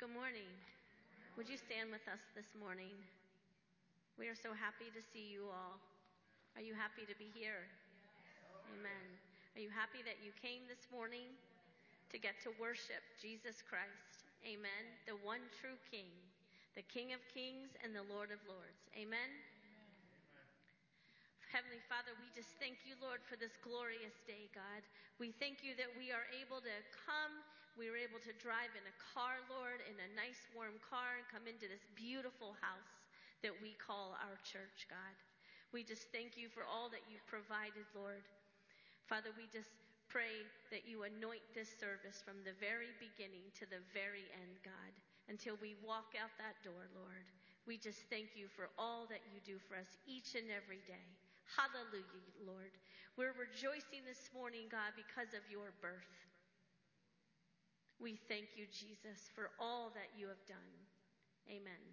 Good morning. Would you stand with us this morning? We are so happy to see you all. Are you happy to be here? Amen. Are you happy that you came this morning to get to worship Jesus Christ? Amen. The one true King, the King of Kings and the Lord of Lords. Amen. Heavenly Father, we just thank you, Lord, for this glorious day, God. We thank you that we are able to come. We were able to drive in a car, Lord, in a nice warm car and come into this beautiful house that we call our church, God. We just thank you for all that you've provided, Lord. Father, we just pray that you anoint this service from the very beginning to the very end, God, until we walk out that door, Lord. We just thank you for all that you do for us each and every day. Hallelujah, Lord. We're rejoicing this morning, God, because of your birth. We thank you, Jesus, for all that you have done. Amen.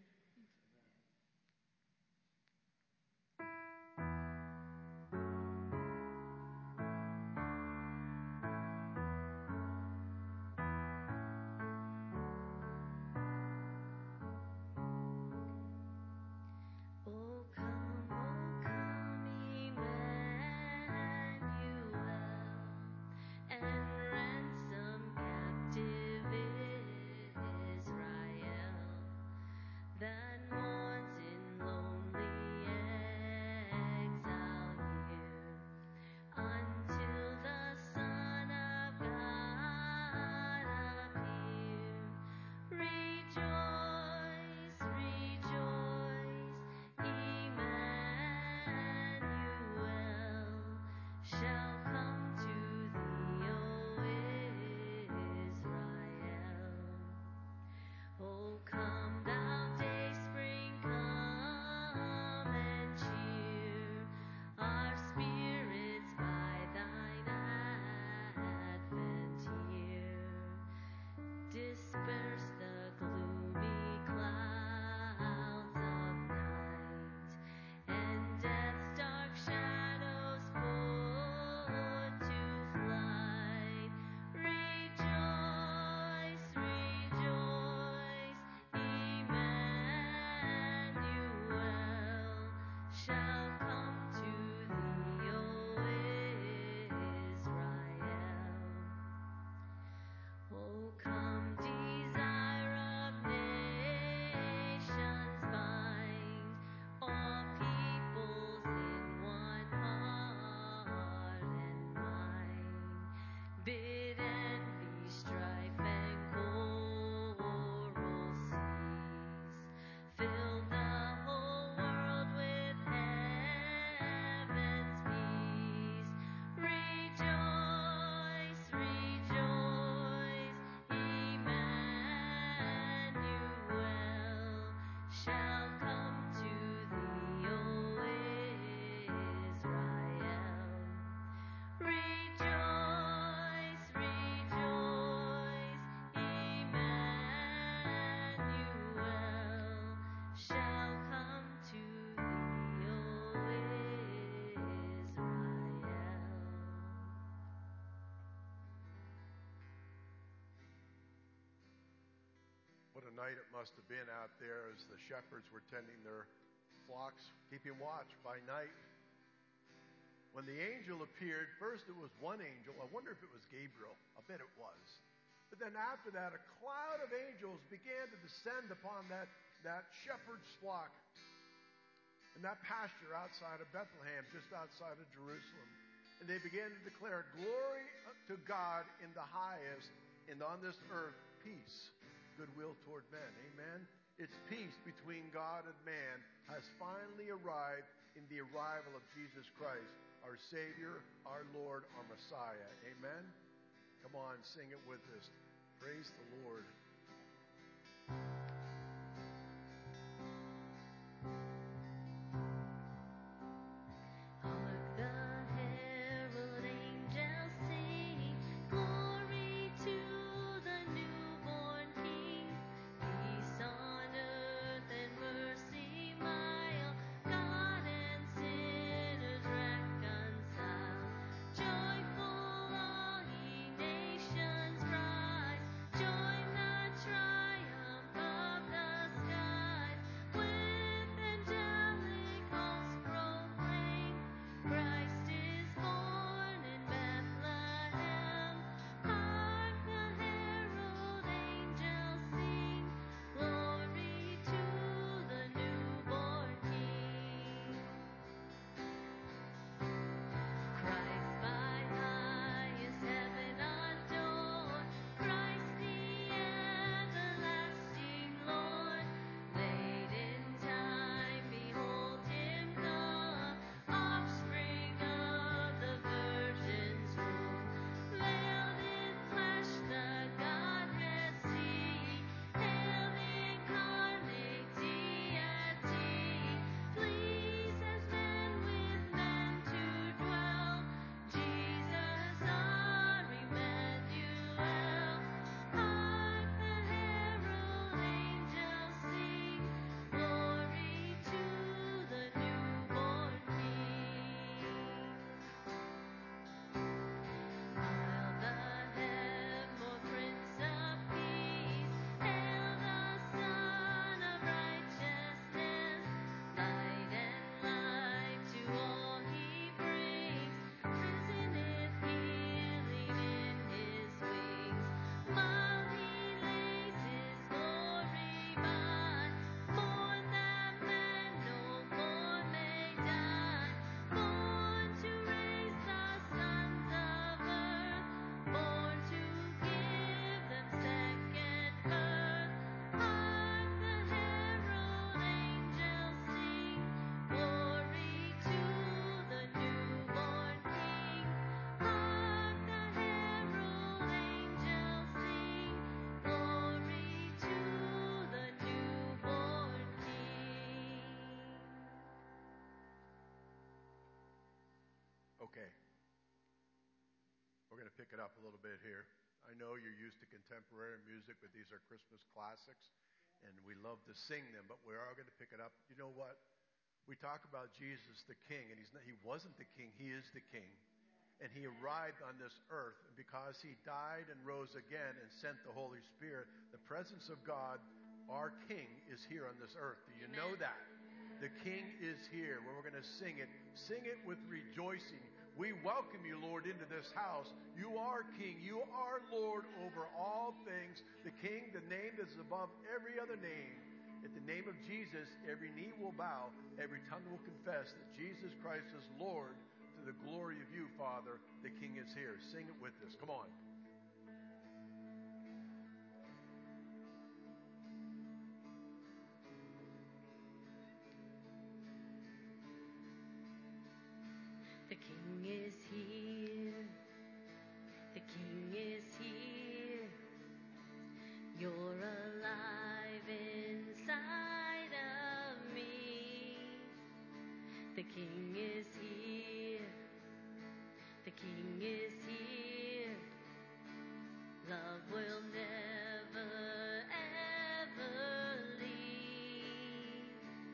It must have been out there as the shepherds were tending their flocks, keeping watch by night. When the angel appeared, first it was one angel. I wonder if it was Gabriel. I bet it was. But then after that, a cloud of angels began to descend upon that shepherd's flock in that pasture outside of Bethlehem, just outside of Jerusalem. And they began to declare, "Glory to God in the highest, and on this earth peace, goodwill toward men." Amen. It's peace between God and man has finally arrived in the arrival of Jesus Christ, our Savior, our Lord, our Messiah. Amen. Come on, sing it with us. Praise the Lord. Joyful all ye nations rise, join the Okay. We're going to pick it up a little bit here. I know you're used to contemporary music, but these are Christmas classics, and we love to sing them, but we are going to pick it up. You know what? We talk about Jesus the King, and he wasn't the King. He is the King. And he arrived on this earth, and because he died and rose again and sent the Holy Spirit, the presence of God, our King, is here on this earth. Do you know that? The King is here. Well, we're going to sing it. Sing it with rejoicing. We welcome you, Lord, into this house. You are King. You are Lord over all things. The King, the name that is above every other name. At the name of Jesus, every knee will bow, every tongue will confess that Jesus Christ is Lord. To the glory of you, Father, the King is here. Sing it with us. Come on. The King is here. The King is here. You're alive inside of me. The King is here. The King is here. Love will never, ever leave.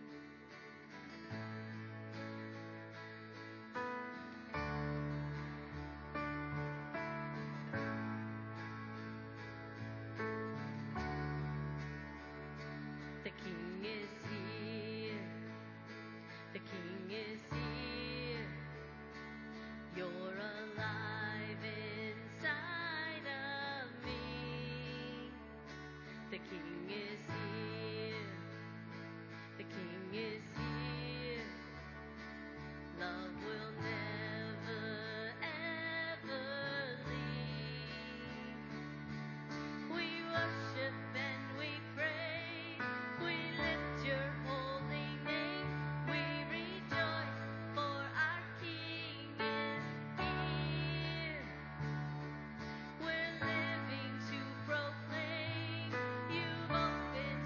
The King is here. The King is here. You're alive inside of me. The King is here. The King is here. Love will never, ever leave. We worship and we praise. We lift your holy name. We rejoice, for our King is here. We're living to proclaim. You've opened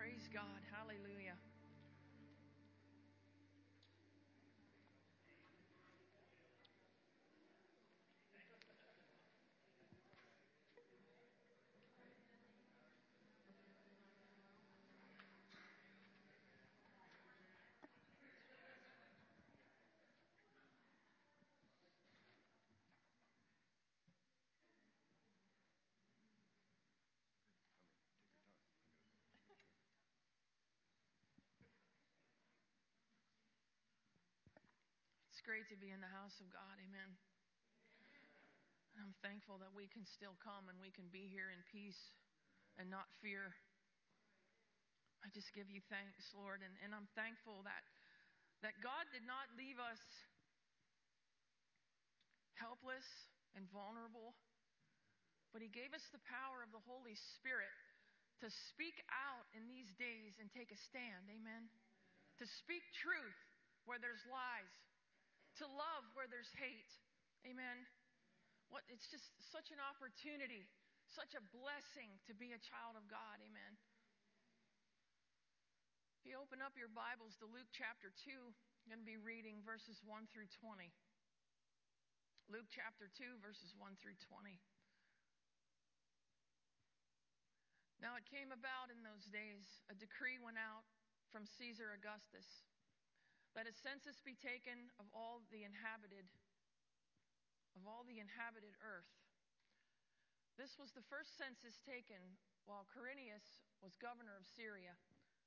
Praise God. Hallelujah. It's great to be in the house of God. Amen. And I'm thankful that we can still come and we can be here in peace and not fear. I just give you thanks, Lord. And I'm thankful that God did not leave us helpless and vulnerable, but He gave us the power of the Holy Spirit to speak out in these days and take a stand. Amen. To speak truth where there's lies. To love where there's hate. Amen. It's just such an opportunity, such a blessing to be a child of God. Amen. If you open up your Bibles to Luke chapter 2, I'm going to be reading verses 1 through 20. Luke chapter 2, verses 1 through 20. Now it came about in those days, a decree went out from Caesar Augustus, that a census be taken of all the inhabited earth. This was the first census taken while Quirinius was governor of Syria.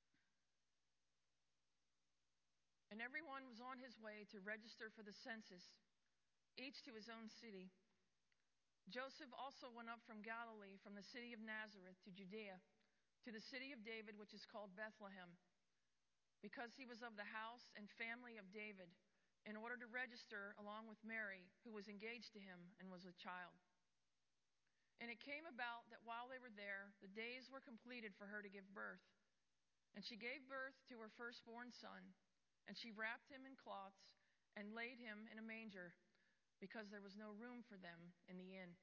And everyone was on his way to register for the census, each to his own city. Joseph also went up from Galilee, from the city of Nazareth to Judea, to the city of David, which is called Bethlehem, because he was of the house and family of David, in order to register along with Mary, who was engaged to him and was with child. And it came about that while they were there, the days were completed for her to give birth. And she gave birth to her firstborn son, and she wrapped him in cloths and laid him in a manger, because there was no room for them in the inn.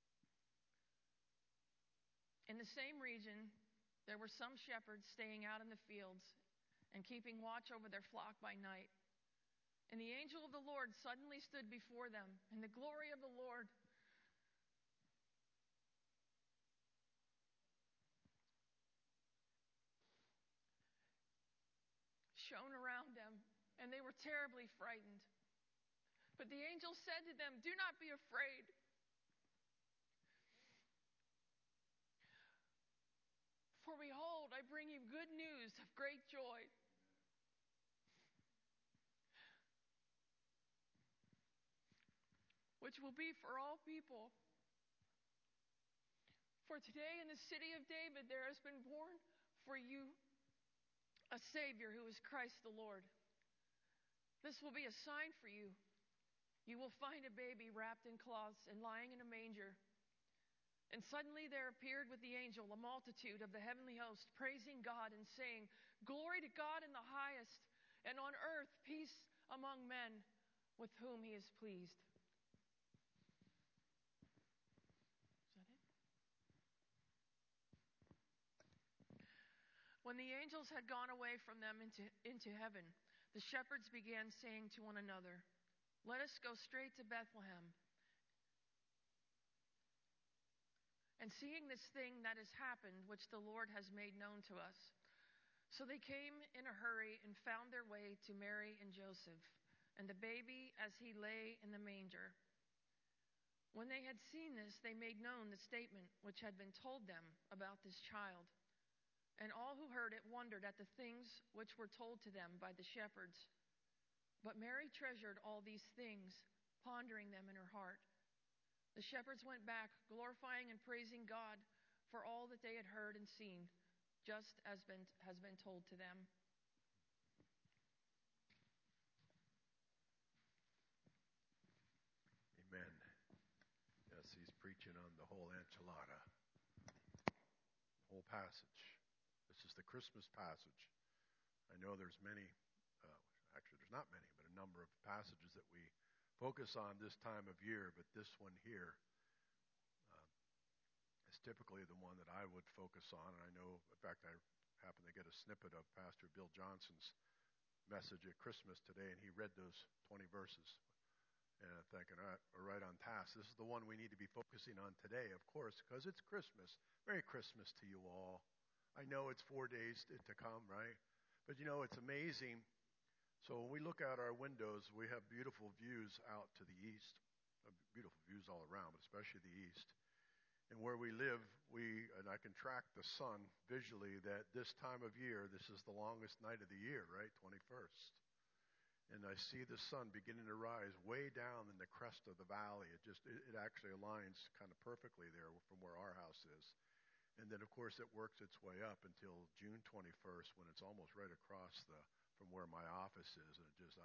In the same region, there were some shepherds staying out in the fields and keeping watch over their flock by night. And the angel of the Lord suddenly stood before them, and the glory of the Lord shone around them, and they were terribly frightened. But the angel said to them, "Do not be afraid. For behold, I bring you good news of great joy, which will be for all people. For today in the city of David there has been born for you a Savior, who is Christ the Lord. This will be a sign for you. You will find a baby wrapped in cloths and lying in a manger." And suddenly there appeared with the angel a multitude of the heavenly host, praising God and saying, "Glory to God in the highest, and on earth peace among men with whom He is pleased." Is that it? When the angels had gone away from them into heaven, the shepherds began saying to one another, "Let us go straight to Bethlehem and seeing this thing that has happened, which the Lord has made known to us." So they came in a hurry and found their way to Mary and Joseph, and the baby as he lay in the manger. When they had seen this, they made known the statement which had been told them about this child. And all who heard it wondered at the things which were told to them by the shepherds. But Mary treasured all these things, pondering them in her heart. The shepherds went back, glorifying and praising God for all that they had heard and seen, just as has been told to them. Amen. Yes, he's preaching on the whole enchilada, the whole passage. This is the Christmas passage. I know there's many, actually there's not many, but a number of passages that we focus on this time of year, but this one here is typically the one that I would focus on. And I know, in fact, I happened to get a snippet of Pastor Bill Johnson's message at Christmas today, and he read those 20 verses. And I'm thinking, all right, we're right on task. This is the one we need to be focusing on today, of course, because it's Christmas. Merry Christmas to you all. I know it's 4 days to come, right? But it's amazing. So when we look out our windows, we have beautiful views out to the east, beautiful views all around, but especially the east. And where we live, and I can track the sun visually that this time of year, this is the longest night of the year, right? 21st. And I see the sun beginning to rise way down in the crest of the valley. It actually aligns kind of perfectly there from where our house is. And then, of course, it works its way up until June 21st when it's almost right across from where my office is.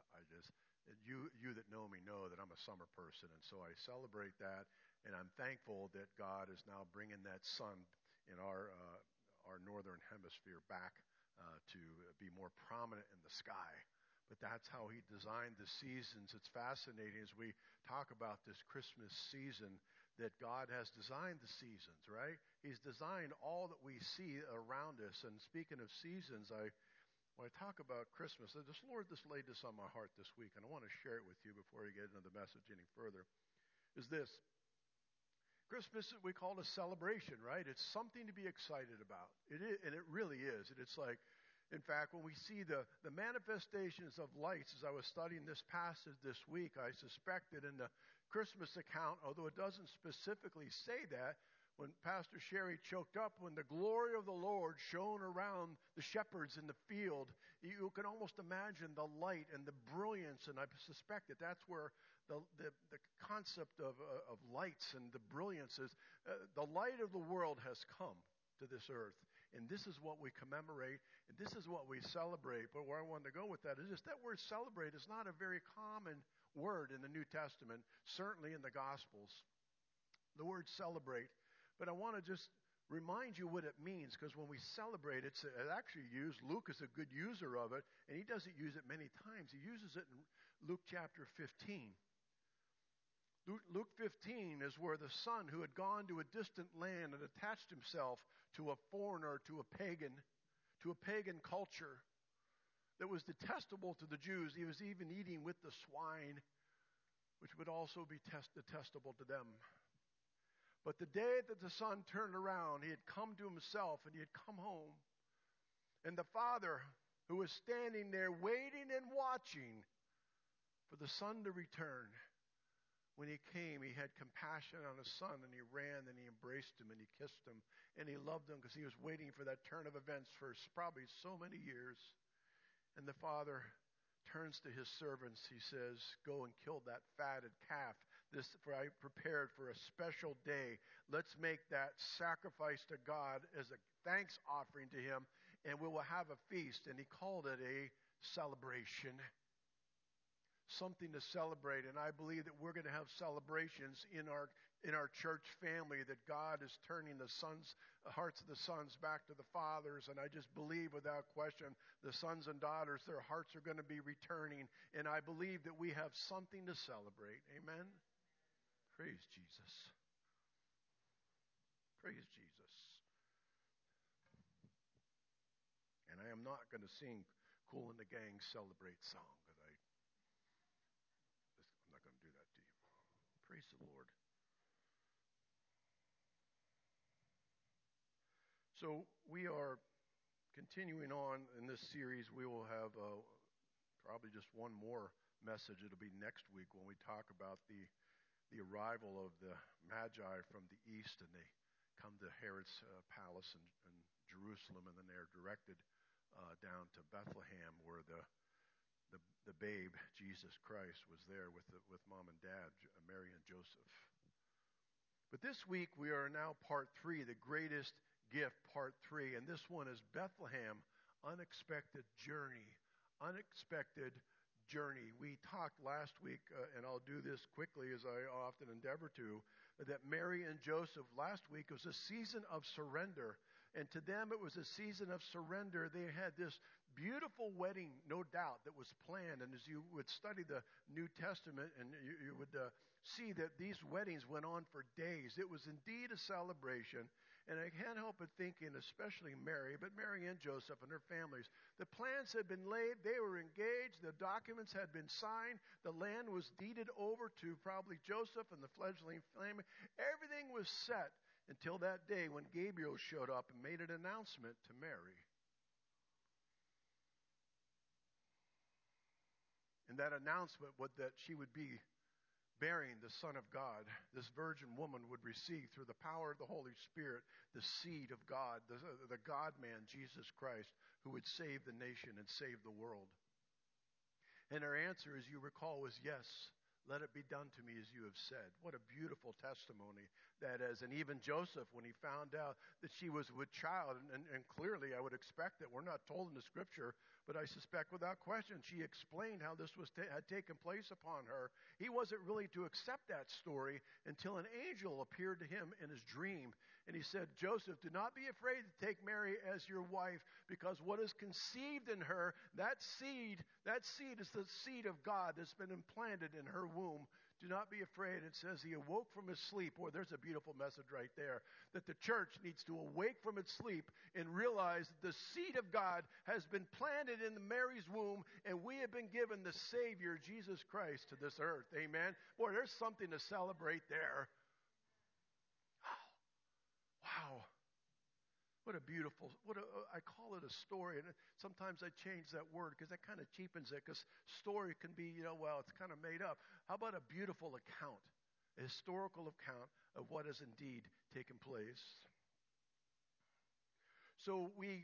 And you that know me know that I'm a summer person. And so I celebrate that. And I'm thankful that God is now bringing that sun in our northern hemisphere back to be more prominent in the sky. But that's how he designed the seasons. It's fascinating as we talk about this Christmas season that God has designed the seasons, right? He's designed all that we see around us. And speaking of seasons, when I talk about Christmas, the Lord just laid this on my heart this week, and I want to share it with you before we get into the message any further, is this. Christmas, we call it a celebration, right? It's something to be excited about. It is, and it really is. And it's like, in fact, when we see the manifestations of lights, as I was studying this passage this week, I suspect that in the Christmas account, although it doesn't specifically say that, when Pastor Sherry choked up, when the glory of the Lord shone around the shepherds in the field, you can almost imagine the light and the brilliance, and I suspect that that's where the concept of lights and the brilliance is. The light of the world has come to this earth. And this is what we commemorate, and this is what we celebrate. But where I wanted to go with that is just that word celebrate is not a very common word in the New Testament, certainly in the Gospels. The word celebrate. But I want to just remind you what it means, because when we celebrate, it's actually used. Luke is a good user of it, and he doesn't use it many times. He uses it in Luke chapter 15. Luke 15 is where the son who had gone to a distant land and attached himself to a foreigner, to a pagan culture that was detestable to the Jews. He was even eating with the swine, which would also be detestable to them. But the day that the son turned around, he had come to himself and he had come home. And the father, who was standing there waiting and watching for the son to return, when he came, he had compassion on his son, and he ran and he embraced him and he kissed him and he loved him because he was waiting for that turn of events for probably so many years. And the father turns to his servants. He says, "Go and kill that fatted calf. For I prepared for a special day. Let's make that sacrifice to God as a thanks offering to him, and we will have a feast." And he called it a celebration. Something to celebrate, and I believe that we're going to have celebrations in our church family, that God is turning the hearts of the sons back to the fathers, and I just believe without question the sons and daughters, their hearts are going to be returning, and I believe that we have something to celebrate. Amen? Praise Jesus. Praise Jesus. And I am not going to sing Kool and the Gang Celebrate song. Praise the Lord. So we are continuing on in this series. We will have probably just one more message. It'll be next week when we talk about the arrival of the Magi from the east, and they come to Herod's palace in Jerusalem, and then they're directed down to Bethlehem, where the babe, Jesus Christ, was there with mom and dad, Mary and Joseph. But this week we are now part 3, the greatest gift, part 3. And this one is Bethlehem, unexpected journey. Unexpected journey. We talked last week, and I'll do this quickly as I often endeavor to, that Mary and Joseph last week was a season of surrender. And to them, it was a season of surrender. They had this beautiful wedding, no doubt, that was planned. And as you would study the New Testament, and you would see that these weddings went on for days. It was indeed a celebration. And I can't help but thinking, especially Mary, but Mary and Joseph and their families, the plans had been laid, they were engaged, the documents had been signed, the land was deeded over to probably Joseph and the fledgling family. Everything was set until that day when Gabriel showed up and made an announcement to Mary. And that announcement was that she would be bearing the Son of God. This virgin woman would receive, through the power of the Holy Spirit, the seed of God, the God-man, Jesus Christ, who would save the nation and save the world. And her answer, as you recall, was yes. Let it be done to me as you have said. What a beautiful testimony that is. And even Joseph, when he found out that she was with child, and clearly I would expect that, we're not told in the scripture, but I suspect without question, she explained how this had taken place upon her. He wasn't really to accept that story until an angel appeared to him in his dream. And he said, Joseph, do not be afraid to take Mary as your wife, because what is conceived in her, that seed is the seed of God that's been implanted in her womb. Do not be afraid. It says he awoke from his sleep. Boy, there's a beautiful message right there. That the church needs to awake from its sleep and realize that the seed of God has been planted in Mary's womb, and we have been given the Savior, Jesus Christ, to this earth. Amen. Boy, there's something to celebrate there. Wow. What a beautiful, I call it a story, and sometimes I change that word because that kind of cheapens it, because story can be, it's kind of made up. How about a beautiful account, a historical account of what has indeed taken place? So we're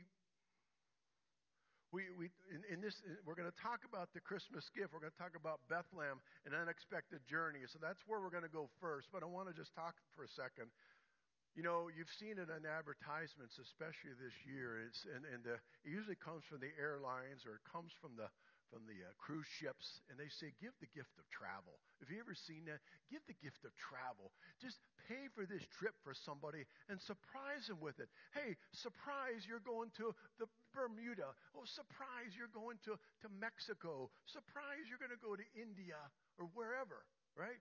going to talk about the Christmas gift. We're going to talk about Bethlehem, an unexpected journey. So that's where we're going to go first, but I want to just talk for a second. You've seen it in advertisements, especially this year. It usually comes from the airlines, or it comes from the cruise ships, and they say, give the gift of travel. Have you ever seen that? Give the gift of travel. Just pay for this trip for somebody and surprise them with it. Hey, surprise, you're going to the Bermuda. Oh, surprise, you're going to Mexico. Surprise, you're going to go to India or wherever, right?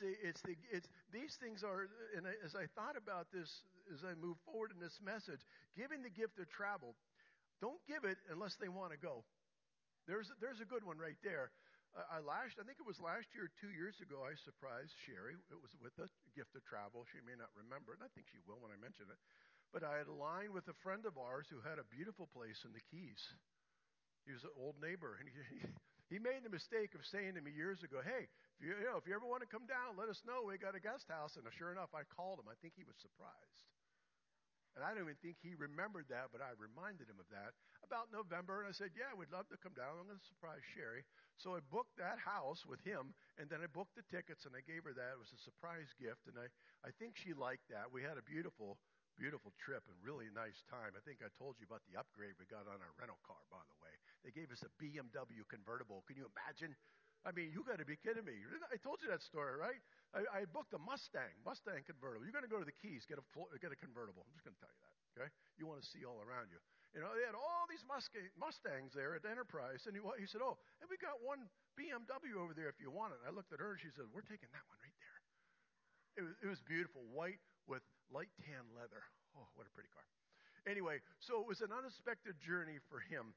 These things are, and as I thought about this, as I move forward in this message, giving the gift of travel, don't give it unless they want to go. There's a good one right there. I think it was last year or 2 years ago, I surprised Sherry. It was with the gift of travel. She may not remember it, and I think she will when I mention it. But I had aligned with a friend of ours who had a beautiful place in the Keys. He was an old neighbor, and he made the mistake of saying to me years ago, hey, if you ever want to come down, let us know. We got a guest house. And sure enough, I called him. I think he was surprised. And I don't even think he remembered that, but I reminded him of that about November. And I said, yeah, we'd love to come down. I'm going to surprise Sherry. So I booked that house with him, and then I booked the tickets, and I gave her that. It was a surprise gift, and I think she liked that. We had a beautiful trip and really nice time. I think I told you about the upgrade we got on our rental car, by the way. They gave us a BMW convertible. Can you imagine? I mean, you got to be kidding me. I told you that story, right? I booked a Mustang convertible. You're going to go to the Keys, get a convertible. I'm just going to tell you that, okay? You want to see all around you. They had all these Mustangs there at Enterprise, and he said, oh, and we got one BMW over there if you want it. I looked at her, and she said, we're taking that one right there. It was beautiful, white with light tan leather. Oh, what a pretty car. Anyway, so it was an unexpected journey for him.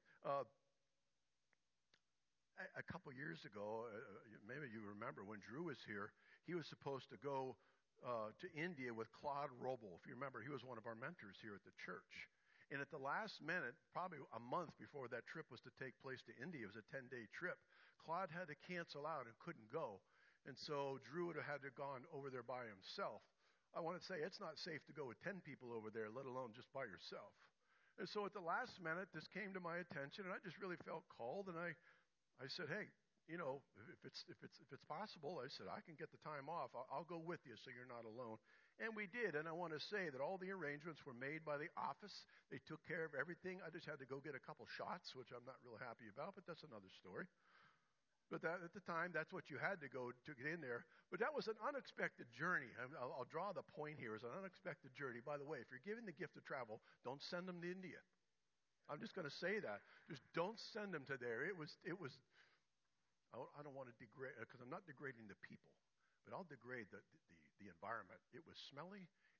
A couple years ago, maybe you remember when Drew was here, he was supposed to go to India with Claude Robel. If you remember, he was one of our mentors here at the church. And at the last minute, probably a month before that trip was to take place to India, it was a 10-day trip, Claude had to cancel out and couldn't go. And so Drew would have had to have gone over there by himself. I want to say it's not safe to go with 10 people over there, let alone just by yourself. And so at the last minute, this came to my attention, and I just really felt called, and I said, hey, if it's possible, I said, I can get the time off. I'll go with you so you're not alone. And we did, and I want to say that all the arrangements were made by the office. They took care of everything. I just had to go get a couple shots, which I'm not real happy about, but that's another story. But at the time, that's what you had to go to get in there. But that was an unexpected journey. I'll draw the point here. It's an unexpected journey. By the way, if you're giving the gift of travel, don't send them to India. I'm just going to say that. Just don't send them to there. It was. I don't want to degrade, because I'm not degrading the people, but I'll degrade the environment. It was smelly.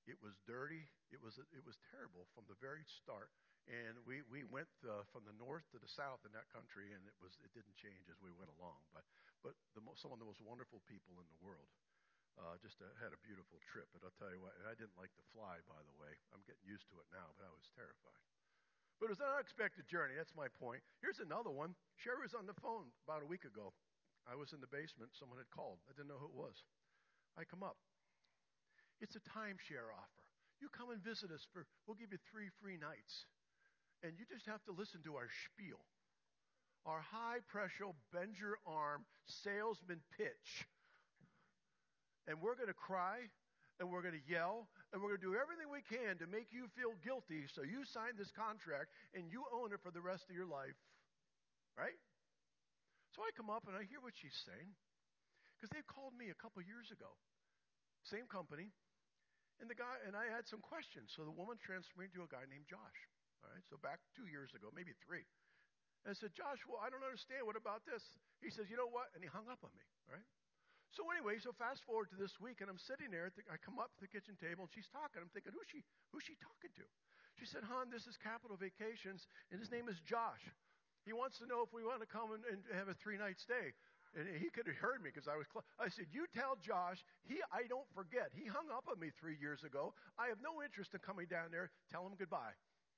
It was dirty. It was terrible from the very start. And we went from the north to the south in that country, and it didn't change as we went along. But some of the most wonderful people in the world. Had a beautiful trip. But I'll tell you what, I didn't like to fly, by the way. I'm getting used to it now, but I was terrified. But it was an unexpected journey. That's my point. Here's another one. Sherry was on the phone about a week ago. I was in the basement. Someone had called. I didn't know who it was. I come up. It's a timeshare offer. You come and visit us we'll give you 3 free nights. And you just have to listen to our spiel. Our high-pressure, bend-your-arm salesman pitch. And we're going to cry, and we're going to yell, and we're going to do everything we can to make you feel guilty so you sign this contract, and you own it for the rest of your life. Right? So I come up, and I hear what she's saying. Because they called me a couple years ago. Same company. And I had some questions. So the woman transferred me to a guy named Josh. All right, so back 2 years ago, maybe 3. And I said, Josh, well, I don't understand. What about this? He says, you know what? And he hung up on me. All right. So anyway, fast forward to this week, and I'm sitting there. I come up to the kitchen table, and she's talking. I'm thinking, who's she talking to? She said, hon, this is Capital Vacations, and his name is Josh. He wants to know if we want to come and have a 3-night stay. And he could have heard me because I was close. I said, you tell Josh, I don't forget. He hung up on me 3 years ago. I have no interest in coming down there. Tell him goodbye.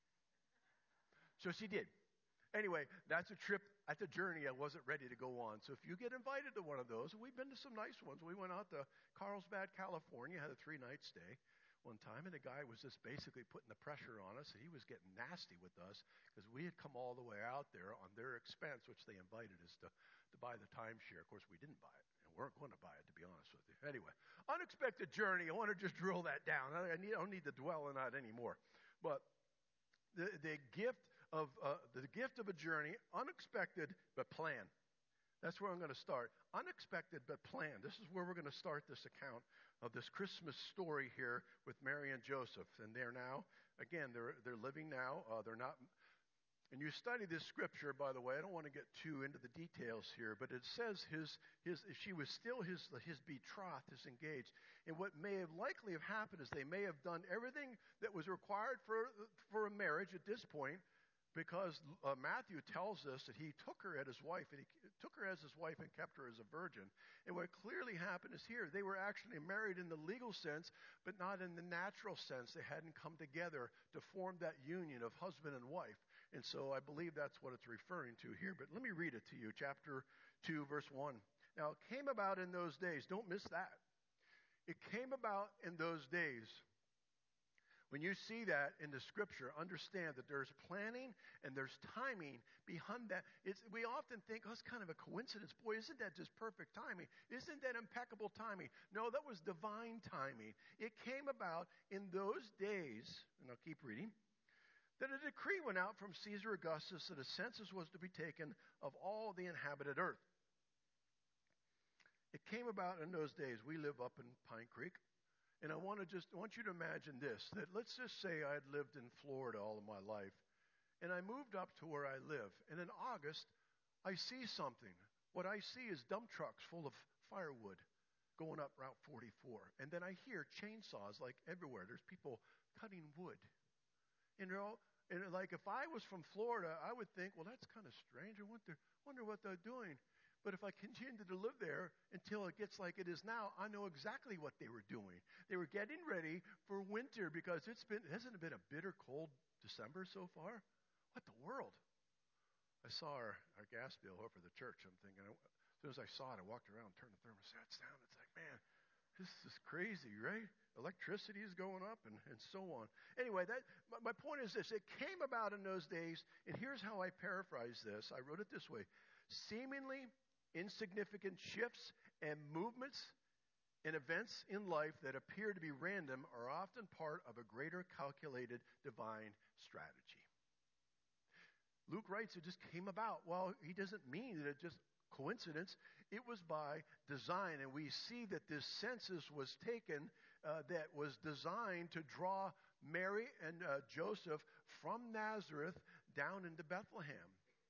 So she did. Anyway, that's a trip, that's a journey I wasn't ready to go on. So if you get invited to one of those, we've been to some nice ones. We went out to Carlsbad, California, had a 3-night stay one time, and the guy was just basically putting the pressure on us. He was getting nasty with us because we had come all the way out there on their expense, which they invited us to buy the timeshare. Of course, we didn't buy it, and weren't going to buy it, to be honest with you. Anyway, unexpected journey. I want to just drill that down. I don't need to dwell on that anymore. But the gift of a journey, unexpected but planned. That's where I'm going to start. Unexpected but planned. This is where we're going to start this account of this Christmas story here with Mary and Joseph. And they're now, again, they're living now. They're not. And you study this scripture, by the way. I don't want to get too into the details here, but it says she was still his betrothed, his engaged. And what may have likely have happened is they may have done everything that was required for a marriage at this point. Because Matthew tells us that he took her as his wife, and kept her as a virgin. And what clearly happened is here, they were actually married in the legal sense, but not in the natural sense. They hadn't come together to form that union of husband and wife. And so I believe that's what it's referring to here. But let me read it to you, chapter 2, verse 1. Now, it came about in those days. Don't miss that. It came about in those days. When you see that in the scripture, understand that there's planning and there's timing behind that. We often think, it's kind of a coincidence. Boy, isn't that just perfect timing? Isn't that impeccable timing? No, that was divine timing. It came about in those days, and I'll keep reading, that a decree went out from Caesar Augustus that a census was to be taken of all the inhabited earth. It came about in those days. We live up in Pine Creek. And I want you to imagine this, that let's just say I had lived in Florida all of my life, and I moved up to where I live. And in August, I see something. What I see is dump trucks full of firewood going up Route 44. And then I hear chainsaws like everywhere. There's people cutting wood. And like if I was from Florida, I would think, well, that's kind of strange. I wonder what they're doing. But if I continue to live there until it gets like it is now, I know exactly what they were doing. They were getting ready for winter because hasn't it been a bitter cold December so far? What the world? I saw our gas bill over the church. I'm thinking, as soon as I saw it, I walked around, turned the thermostats down. It's like, man, this is crazy, right? Electricity is going up and so on. Anyway, my point is this. It came about in those days, and here's how I paraphrase this. I wrote it this way. Seemingly insignificant shifts and movements in events in life that appear to be random are often part of a greater calculated divine strategy. Luke writes it just came about. Well, he doesn't mean that it just coincidence. It was by design, and we see that this census was taken that was designed to draw Mary and Joseph from Nazareth down into Bethlehem.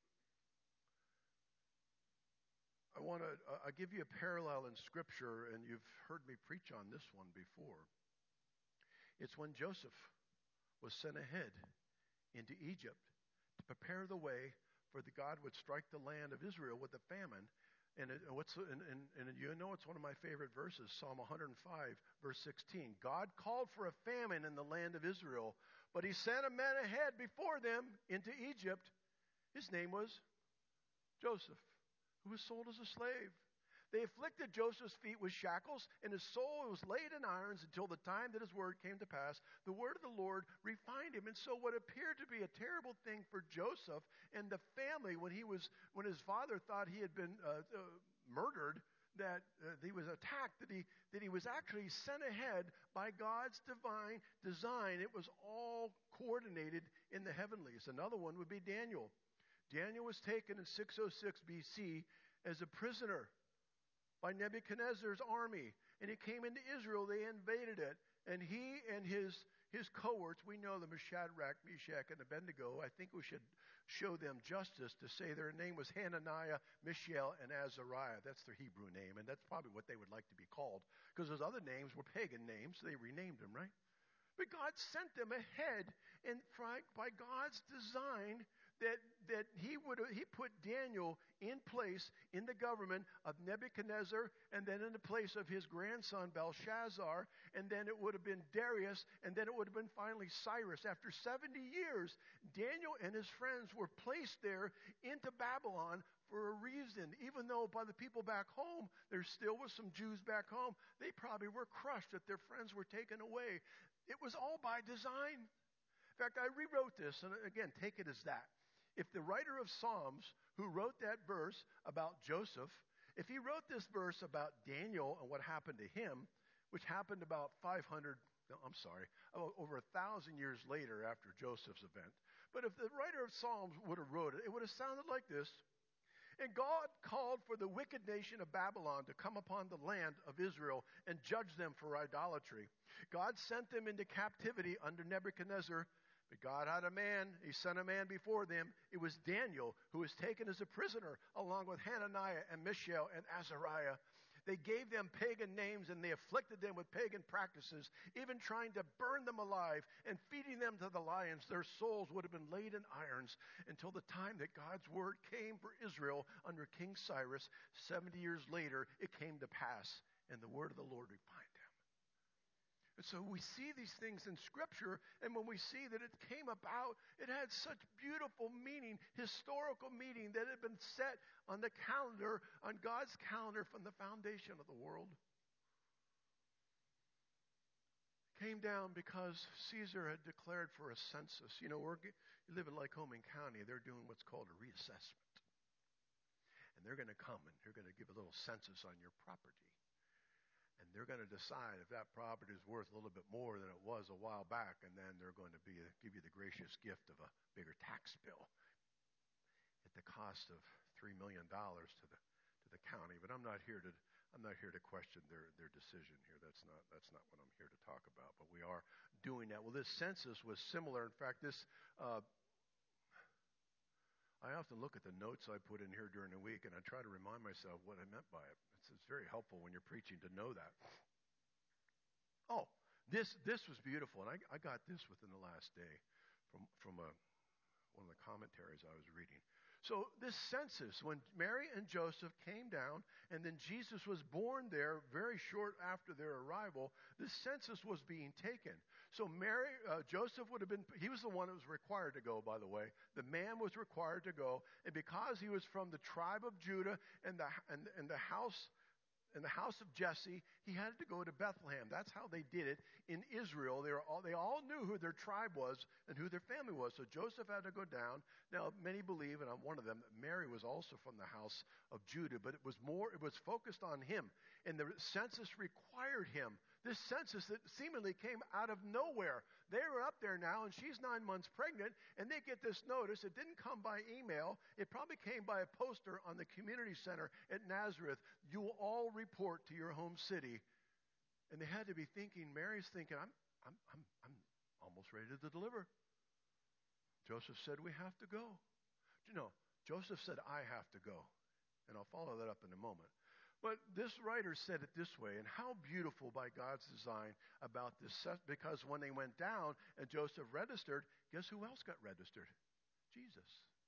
I'll give you a parallel in Scripture, and you've heard me preach on this one before. It's when Joseph was sent ahead into Egypt to prepare the way for the God would strike the land of Israel with a famine. And you know it's one of my favorite verses, Psalm 105, verse 16. God called for a famine in the land of Israel, but he sent a man ahead before them into Egypt. His name was Joseph, who was sold as a slave. They afflicted Joseph's feet with shackles, and his soul was laid in irons until the time that his word came to pass. The word of the Lord refined him. And so what appeared to be a terrible thing for Joseph and the family when his father thought he had been murdered, that he was attacked, that he was actually sent ahead by God's divine design. It was all coordinated in the heavenlies. Another one would be Daniel. Daniel was taken in 606 BC as a prisoner by Nebuchadnezzar's army. And he came into Israel. They invaded it. And he and his cohorts, we know them as Shadrach, Meshach, and Abednego. I think we should show them justice to say their name was Hananiah, Mishael, and Azariah. That's their Hebrew name, and that's probably what they would like to be called, because those other names were pagan names, so they renamed them, right? But God sent them ahead, and by God's design, that he put Daniel in place in the government of Nebuchadnezzar, and then in the place of his grandson Belshazzar, and then it would have been Darius, and then it would have been finally Cyrus. After 70 years, Daniel and his friends were placed there into Babylon for a reason. Even though by the people back home, there still was some Jews back home, they probably were crushed that their friends were taken away. It was all by design. In fact, I rewrote this, and again, take it as that. If the writer of Psalms, who wrote that verse about Joseph, if he wrote this verse about Daniel and what happened to him, which happened about over 1,000 years later after Joseph's event. But if the writer of Psalms would have wrote it, it would have sounded like this. And God called for the wicked nation of Babylon to come upon the land of Israel and judge them for idolatry. God sent them into captivity under Nebuchadnezzar. But God had a man, he sent a man before them. It was Daniel, who was taken as a prisoner, along with Hananiah and Mishael and Azariah. They gave them pagan names, and they afflicted them with pagan practices, even trying to burn them alive and feeding them to the lions. Their souls would have been laid in irons until the time that God's word came for Israel under King Cyrus. 70 years later, it came to pass, and the word of the Lord refined them. And so we see these things in Scripture, and when we see that it came about, it had such beautiful meaning, historical meaning, that it had been set on the calendar, on God's calendar from the foundation of the world. It came down because Caesar had declared for a census. You know, you live in Lycoming County, they're doing what's called a reassessment. And they're going to come and they're going to give a little census on your property. And they're going to decide if that property is worth a little bit more than it was a while back, and then they're going to give you the gracious gift of a bigger tax bill at the cost of $3 million to the county. But I'm not here to question their decision here. That's not what I'm here to talk about. But we are doing that. Well, this census was similar. In fact, I often look at the notes I put in here during the week, and I try to remind myself what I meant by it. It's very helpful when you're preaching to know that. Oh, this was beautiful, and I got this within the last day from one of the commentaries I was reading. So this census, when Mary and Joseph came down, and then Jesus was born there very short after their arrival, this census was being taken. So Joseph would have been, he was the one that was required to go, by the way. The man was required to go, and because he was from the tribe of Judah and the house of Jesse, he had to go to Bethlehem. That's how they did it in Israel. They all knew who their tribe was and who their family was. So Joseph had to go down. Now, many believe, and I'm one of them, that Mary was also from the house of Judah, but it was focused on him. And the census required him. This census that seemingly came out of nowhere. They were up there now, and she's 9 months pregnant, and they get this notice. It didn't come by email. It probably came by a poster on the community center at Nazareth. You will all report to your home city. And they had to be thinking, Mary's thinking, I'm almost ready to deliver. Joseph said, we have to go. You know, Joseph said, I have to go. And I'll follow that up in a moment. But this writer said it this way, and how beautiful by God's design about this, because when they went down and Joseph registered, guess who else got registered? Jesus.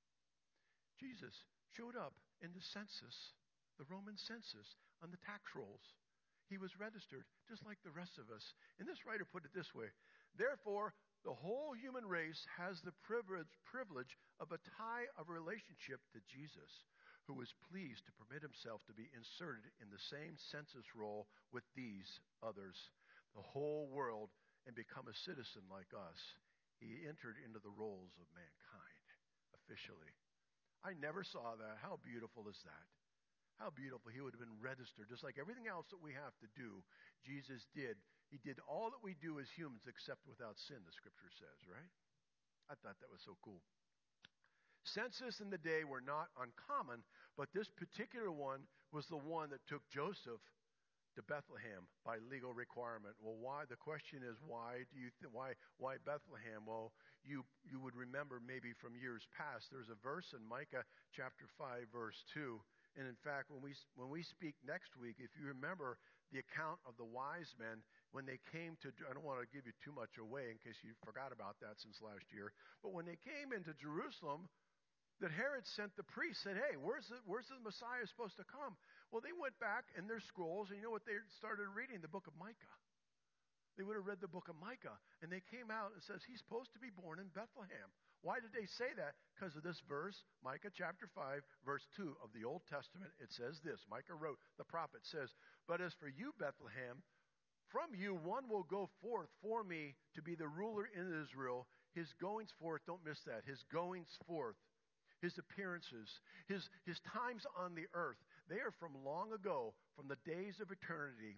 Jesus showed up in the census, the Roman census, on the tax rolls. He was registered just like the rest of us. And this writer put it this way, therefore, the whole human race has the privilege of a tie of relationship to Jesus, who was pleased to permit himself to be inserted in the same census roll with these others, the whole world, and become a citizen like us. He entered into the rolls of mankind officially. I never saw that. How beautiful is that? How beautiful. He would have been registered, just like everything else that we have to do. Jesus did. He did all that we do as humans except without sin, the scripture says, right? I thought that was so cool. Census in the day were not uncommon, but this particular one was the one that took Joseph to Bethlehem by legal requirement. Well, why? The question is, why do you why Bethlehem? Well, you would remember maybe from years past. There's a verse in Micah chapter 5, verse 2. And in fact, when we speak next week, if you remember the account of the wise men when they came to, I don't want to give you too much away in case you forgot about that since last year, but when they came into Jerusalem, that Herod sent the priest, said, hey, where's the Messiah supposed to come? Well, they went back in their scrolls, and you know what they started reading? The book of Micah. They would have read the book of Micah, and they came out and says, he's supposed to be born in Bethlehem. Why did they say that? Because of this verse, Micah chapter 5, verse 2 of the Old Testament. It says this, Micah wrote, the prophet says, but as for you, Bethlehem, from you one will go forth for me to be the ruler in Israel. His goings forth, don't miss that, his goings forth, his appearances, his times on the earth, they are from long ago, from the days of eternity.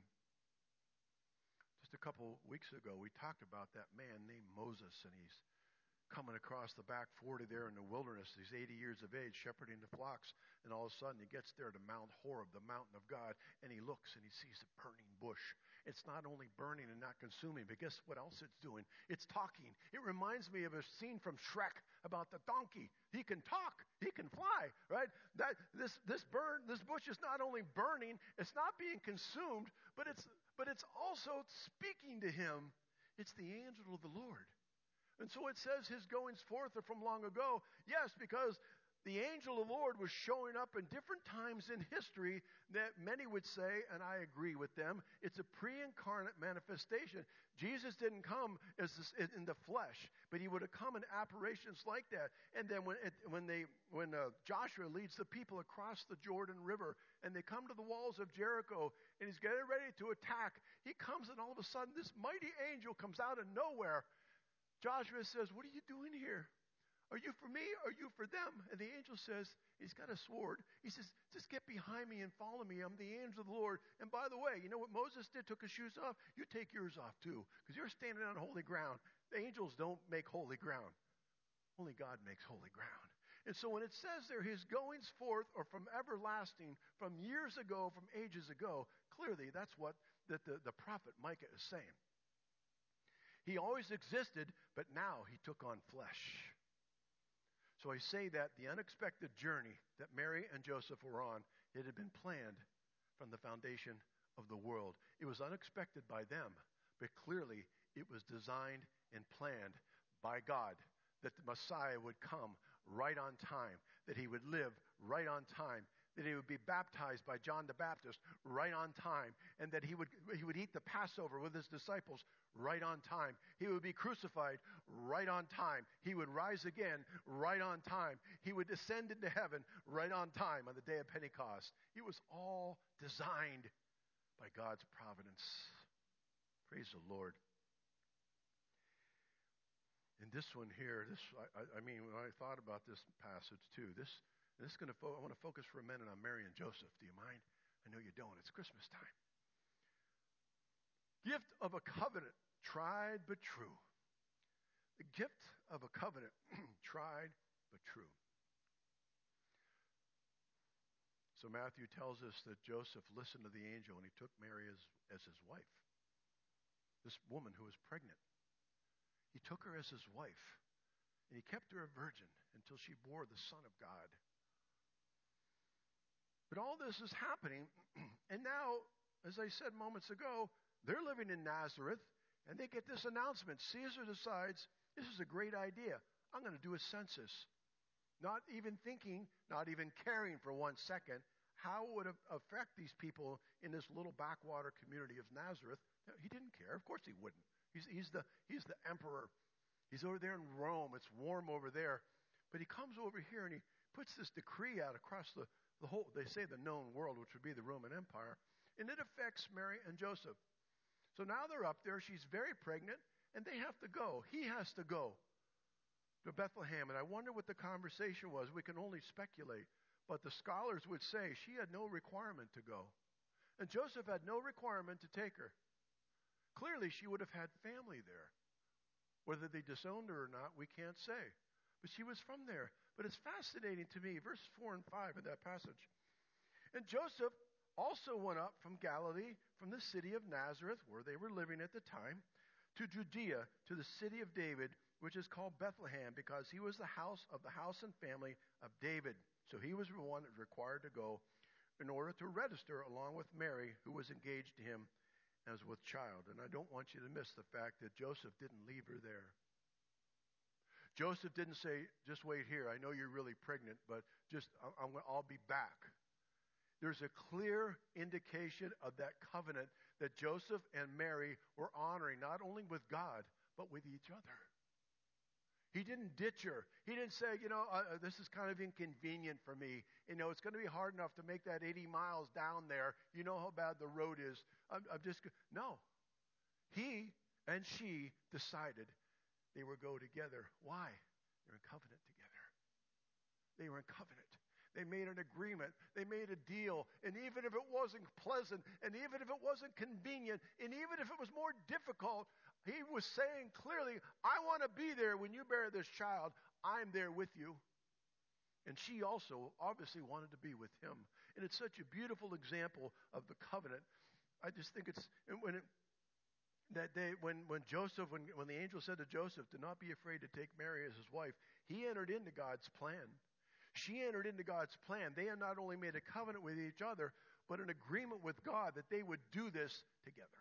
Just a couple weeks ago, we talked about that man named Moses, and he's coming across the back 40 there in the wilderness. He's 80 years of age, shepherding the flocks, and all of a sudden he gets there to Mount Horeb, the mountain of God, and he looks and he sees a burning bush. It's not only burning and not consuming, but guess what else it's doing? It's talking. It reminds me of a scene from Shrek about the donkey. He can talk. He can fly, right? This bush is not only burning, it's not being consumed, but it's also speaking to him. It's the angel of the Lord. And so it says his goings forth are from long ago. Yes, because the angel of the Lord was showing up in different times in history that many would say, and I agree with them, it's a pre-incarnate manifestation. Jesus didn't come in the flesh, but he would have come in apparitions like that. And then when Joshua leads the people across the Jordan River, and they come to the walls of Jericho, and he's getting ready to attack, he comes, and all of a sudden this mighty angel comes out of nowhere. Joshua says, what are you doing here? Are you for me? Are you for them? And the angel says, he's got a sword. He says, just get behind me and follow me. I'm the angel of the Lord. And by the way, you know what Moses did? Took his shoes off. You take yours off too, because you're standing on holy ground. The angels don't make holy ground. Only God makes holy ground. And so when it says there, his goings forth are from everlasting, from years ago, from ages ago, clearly that's what the prophet Micah is saying. He always existed, but now he took on flesh. So I say that the unexpected journey that Mary and Joseph were on, it had been planned from the foundation of the world. It was unexpected by them, but clearly it was designed and planned by God that the Messiah would come right on time, that he would live right on time, that he would be baptized by John the Baptist right on time, and that he would eat the Passover with his disciples right on time. He would be crucified right on time. He would rise again right on time. He would descend into heaven right on time on the day of Pentecost. It was all designed by God's providence. Praise the Lord. In this one here, I mean, when I thought about this passage too, I want to focus for a minute on Mary and Joseph. Do you mind? I know you don't. It's Christmas time. Gift of a covenant, tried but true. The gift of a covenant, tried but true. So Matthew tells us that Joseph listened to the angel and he took Mary as his wife. This woman who was pregnant. He took her as his wife, and he kept her a virgin until she bore the Son of God. But all this is happening, and now, as I said moments ago, they're living in Nazareth, and they get this announcement. Caesar decides, this is a great idea. I'm going to do a census. Not even thinking, not even caring for 1 second, how it would affect these people in this little backwater community of Nazareth. He didn't care. Of course he wouldn't. He's the emperor. He's over there in Rome. It's warm over there. But he comes over here and he puts this decree out across the whole, they say the known world, which would be the Roman Empire. And it affects Mary and Joseph. So now they're up there. She's very pregnant, and they have to go. He has to go to Bethlehem. And I wonder what the conversation was. We can only speculate. But the scholars would say she had no requirement to go. And Joseph had no requirement to take her. Clearly, she would have had family there. Whether they disowned her or not, we can't say. But she was from there. But it's fascinating to me, verses 4 and 5 of that passage. And Joseph also went up from Galilee, from the city of Nazareth, where they were living at the time, to Judea, to the city of David, which is called Bethlehem, because he was the house and family of David. So he was the one that was required to go in order to register along with Mary, who was engaged to him as with child. And I don't want you to miss the fact that Joseph didn't leave her there. Joseph didn't say, just wait here. I know you're really pregnant, but I'll be back. There's a clear indication of that covenant that Joseph and Mary were honoring, not only with God, but with each other. He didn't ditch her. He didn't say, this is kind of inconvenient for me. It's going to be hard enough to make that 80 miles down there. You know how bad the road is. No. He and she decided they would go together. Why? They're in covenant together. They were in covenant. They made an agreement. They made a deal. And even if it wasn't pleasant, and even if it wasn't convenient, and even if it was more difficult, he was saying clearly, I want to be there when you bear this child. I'm there with you. And she also obviously wanted to be with him. And it's such a beautiful example of the covenant. I just think it's that day when the angel said to Joseph, do not be afraid to take Mary as his wife, he entered into God's plan. She entered into God's plan. They had not only made a covenant with each other, but an agreement with God that they would do this together.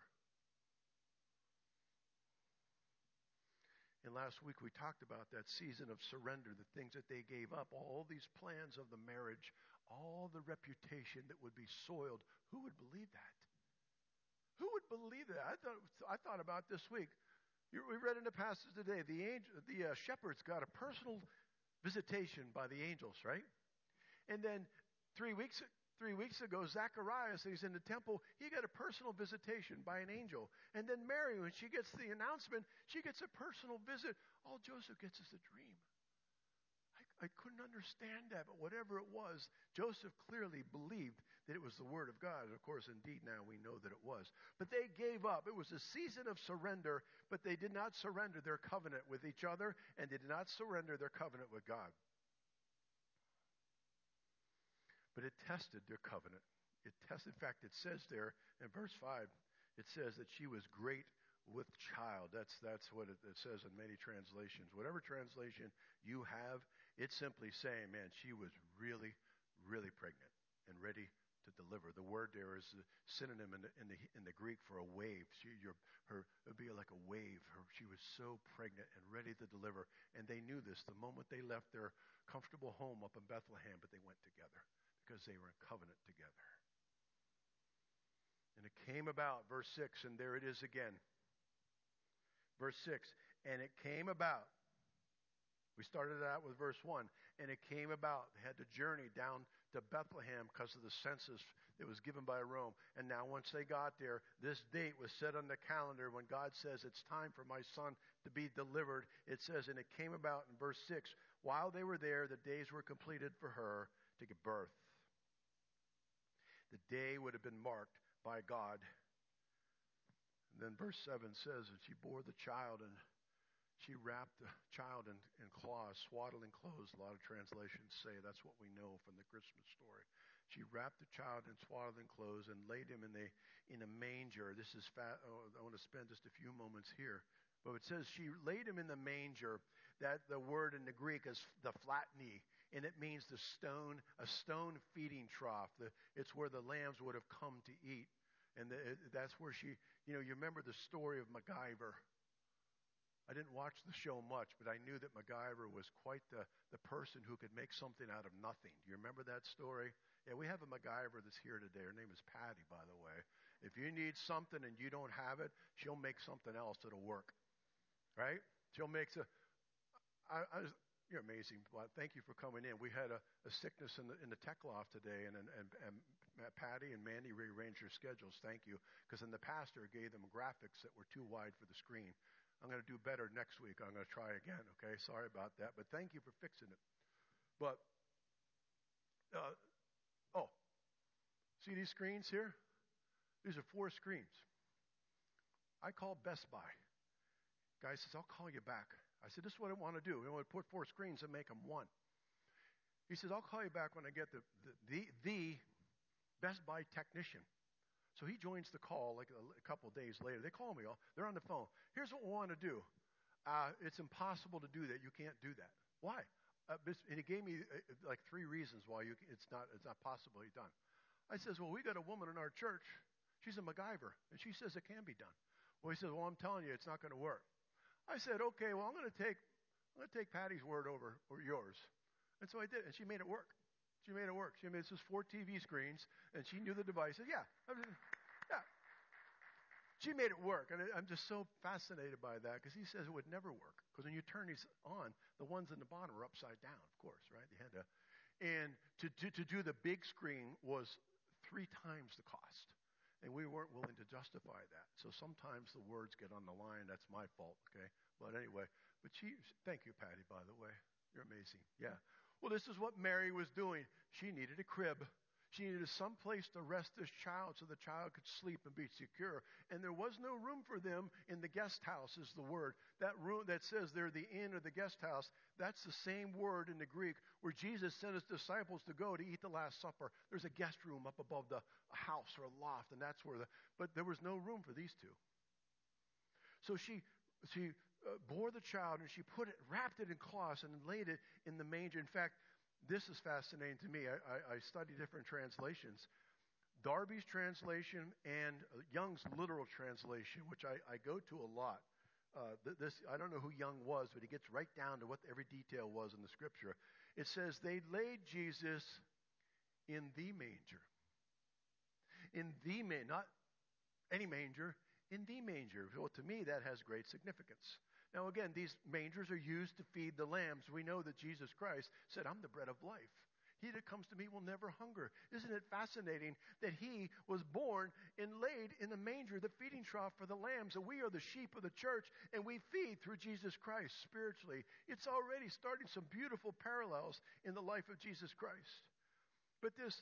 And last week we talked about that season of surrender, the things that they gave up, all these plans of the marriage, all the reputation that would be soiled. Who would believe that? Who would believe that? I thought about this week. We read in the passage today, the shepherds got a personal visitation by the angels, right? And then 3 weeks ago, Zacharias, he's in the temple, he got a personal visitation by an angel. And then Mary, when she gets the announcement, she gets a personal visit. All Joseph gets is a dream. I couldn't understand that, but whatever it was, Joseph clearly believed that it was the word of God. And of course, indeed, now we know that it was. But they gave up. It was a season of surrender, but they did not surrender their covenant with each other, and they did not surrender their covenant with God. But it tested their covenant. In fact, it says there in verse 5, it says that she was great with child. That's what it says in many translations. Whatever translation you have, it's simply saying, man, she was really, really pregnant and ready to deliver. The word there is a synonym in the Greek for a wave. It would be like a wave. She was so pregnant and ready to deliver. And they knew this the moment they left their comfortable home up in Bethlehem, but they went together because they were in covenant together. And it came about, verse 6, and there it is again. Verse 6, and it came about. We started out with verse 1. And it came about. They had to journey down to Bethlehem because of the census that was given by Rome. And now once they got there, this date was set on the calendar when God says it's time for my son to be delivered. It says, and it came about in verse 6, while they were there, the days were completed for her to give birth. The day would have been marked by God. And then verse 7 says that she bore the child and she wrapped the child in cloths, swaddling clothes. A lot of translations say that's what we know from the Christmas story. She wrapped the child in swaddling clothes and laid him in a manger. This is I want to spend just a few moments here. But it says she laid him in the manger. That the word in the Greek is the flat knee. and it means a stone feeding trough. It's where the lambs would have come to eat. And that's where she, you remember the story of MacGyver. I didn't watch the show much, but I knew that MacGyver was quite the person who could make something out of nothing. Do you remember that story? Yeah, we have a MacGyver that's here today. Her name is Patty, by the way. If you need something and you don't have it, she'll make something else that'll work. Right? She'll make you're amazing. Thank you for coming in. We had a sickness in the tech loft today, and Patty and Mandy rearranged their schedules. Thank you. Because in the pastor gave them graphics that were too wide for the screen. I'm going to do better next week. I'm going to try again, okay? Sorry about that, but thank you for fixing it. But, see these screens here? These are 4 screens. I called Best Buy. Guy says, I'll call you back. I said, this is what I want to do. We want to put 4 screens and make them 1. He says, I'll call you back when I get the Best Buy technician. So he joins the call like a couple of days later. They call me. They're on the phone. Here's what we want to do. It's impossible to do that. You can't do that. Why? And he gave me like 3 reasons why it's not possibly done. I says, well, we got a woman in our church. She's a MacGyver, and she says it can be done. Well, he says, well, I'm telling you, it's not going to work. I said, okay, well, I'm going to take Patty's word over yours. And so I did, and she made it work. She made it work. She made this 4 TV screens, and she knew the devices. Yeah. She made it work, and I'm just so fascinated by that because he says it would never work. Because when you turn these on, the ones in the bottom are upside down, of course, right? They had to, and to do the big screen was 3 times the cost, and we weren't willing to justify that. So sometimes the words get on the line. That's my fault, okay? But anyway, thank you, Patty, by the way. You're amazing. Yeah. Well, this is what Mary was doing. She needed a crib. She needed some place to rest this child so the child could sleep and be secure. And there was no room for them in the guest house is the word. That room that says they're the inn or the guest house, that's the same word in the Greek where Jesus sent his disciples to go to eat the Last Supper. There's a guest room up above the house or a loft, and that's where but there was no room for these 2. So she bore the child, and she wrapped it in cloths and laid it in the manger. In fact, this is fascinating to me. I study different translations. Darby's translation and Young's literal translation, which I go to a lot. I don't know who Young was, but he gets right down to what every detail was in the scripture. It says, they laid Jesus in the manger. In the manger, not any manger, in the manger. Well, to me, that has great significance. Now, again, these mangers are used to feed the lambs. We know that Jesus Christ said, I'm the bread of life. He that comes to me will never hunger. Isn't it fascinating that he was born and laid in the manger, the feeding trough for the lambs, and we are the sheep of the church, and we feed through Jesus Christ spiritually. It's already starting some beautiful parallels in the life of Jesus Christ. But this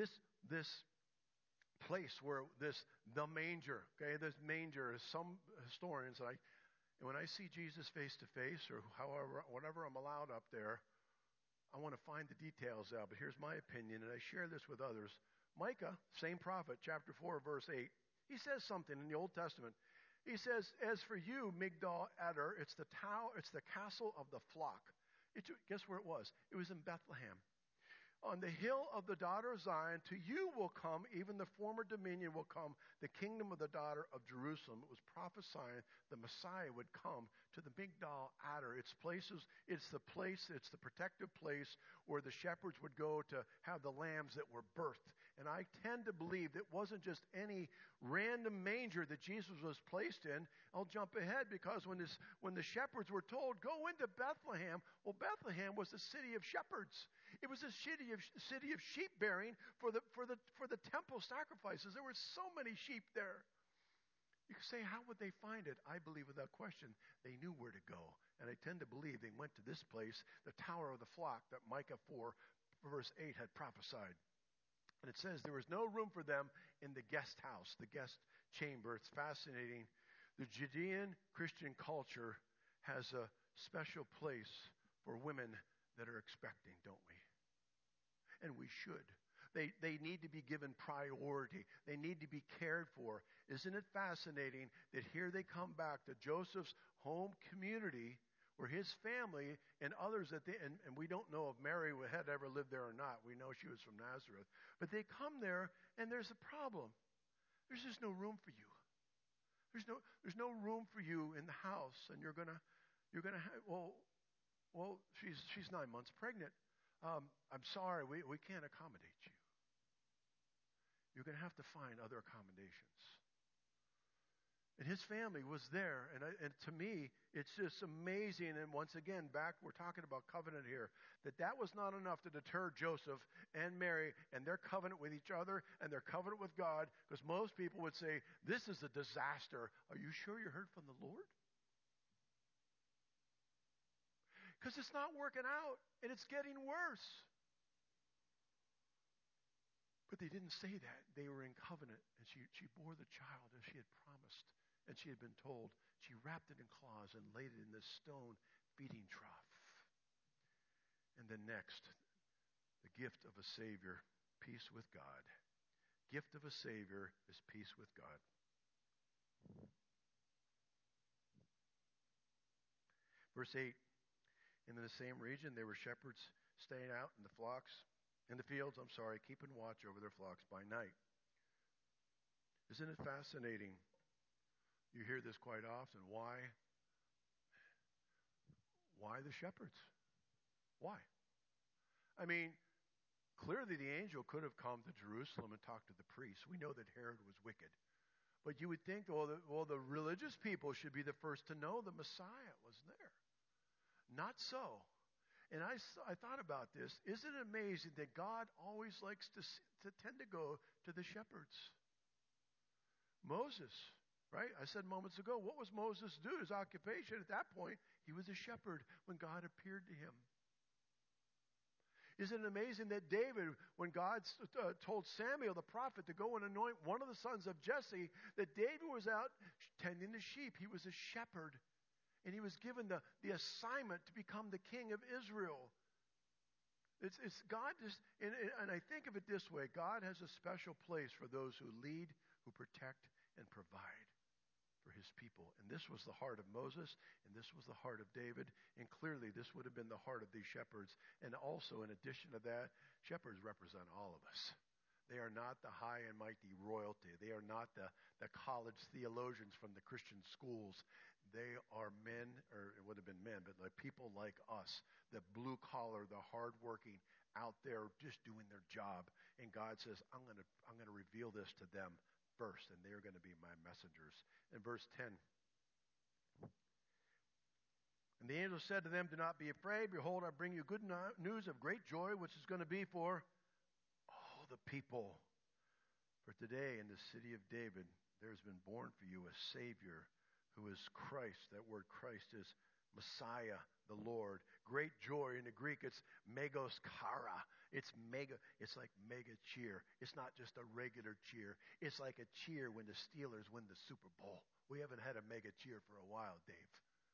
place where the manger, okay, this manger is some historians, and when I see Jesus face to face, or whatever I'm allowed up there, I want to find the details out. But here's my opinion, and I share this with others. Micah, same prophet, chapter 4, verse 8, he says something in the Old Testament. He says, as for you, Migdal Eder, it's the castle of the flock. Guess where it was? It was in Bethlehem. On the hill of the daughter of Zion, to you will come, even the former dominion will come, the kingdom of the daughter of Jerusalem. It was prophesying the Messiah would come to the Migdal Eder. It's the protective place where the shepherds would go to have the lambs that were birthed. And I tend to believe it wasn't just any random manger that Jesus was placed in. I'll jump ahead because when the shepherds were told, go into Bethlehem, well, Bethlehem was the city of shepherds. It was a city of sheep bearing for the temple sacrifices. There were so many sheep there. You can say, how would they find it? I believe without question, they knew where to go. And I tend to believe they went to this place, the tower of the flock that Micah 4, verse 8 had prophesied. And it says there was no room for them in the guest house, the guest chamber. It's fascinating. The Judean Christian culture has a special place for women that are expecting, don't we? And we should. They need to be given priority. They need to be cared for. Isn't it fascinating that here they come back to Joseph's home community where his family and others and we don't know if Mary had ever lived there or not. We know she was from Nazareth. But they come there, and there's a problem. There's just no room for you. There's no room for you in the house, and you're gonna have, well, she's 9 months pregnant. I'm sorry, we can't accommodate you. You're going to have to find other accommodations. And his family was there, and to me, it's just amazing. And once again, we're talking about covenant here, that was not enough to deter Joseph and Mary and their covenant with each other and their covenant with God, because most people would say, this is a disaster. Are you sure you heard from the Lord? Because it's not working out, and it's getting worse. But they didn't say that. They were in covenant, and she bore the child as she had promised, and she had been told. She wrapped it in cloths and laid it in this stone feeding trough. And then next, the gift of a Savior, peace with God. Gift of a Savior is peace with God. Verse 8. And in the same region, there were shepherds staying out in the fields, keeping watch over their flocks by night. Isn't it fascinating? You hear this quite often. Why the shepherds? Why? I mean, clearly the angel could have come to Jerusalem and talked to the priests. We know that Herod was wicked. But you would think, the religious people should be the first to know the Messiah was there. Not so. And I thought about this. Isn't it amazing that God always likes to tend to go to the shepherds? Moses, right? I said moments ago, what was Moses do? His occupation at that point, he was a shepherd when God appeared to him. Isn't it amazing that David, when God told Samuel the prophet to go and anoint one of the sons of Jesse, that David was out tending the sheep. He was a shepherd. And he was given the assignment to become the king of Israel. It's God just, and I think of it this way: God has a special place for those who lead, who protect, and provide for his people. And this was the heart of Moses, and this was the heart of David, and clearly this would have been the heart of these shepherds. And also, in addition to that, shepherds represent all of us. They are not the high and mighty royalty. They are not the college theologians from the Christian schools. They are men, or it would have been men, but like people like us, the blue collar, the hardworking, out there just doing their job. And God says, I'm going to reveal this to them first, and they're going to be my messengers. In verse 10, and the angel said to them, do not be afraid. Behold, I bring you good news of great joy, which is going to be for all the people. For today in the city of David, there has been born for you a Savior, who is Christ. That word Christ is Messiah, the Lord. Great joy. In the Greek, it's megos chara. It's like mega cheer. It's not just a regular cheer. It's like a cheer when the Steelers win the Super Bowl. We haven't had a mega cheer for a while, Dave.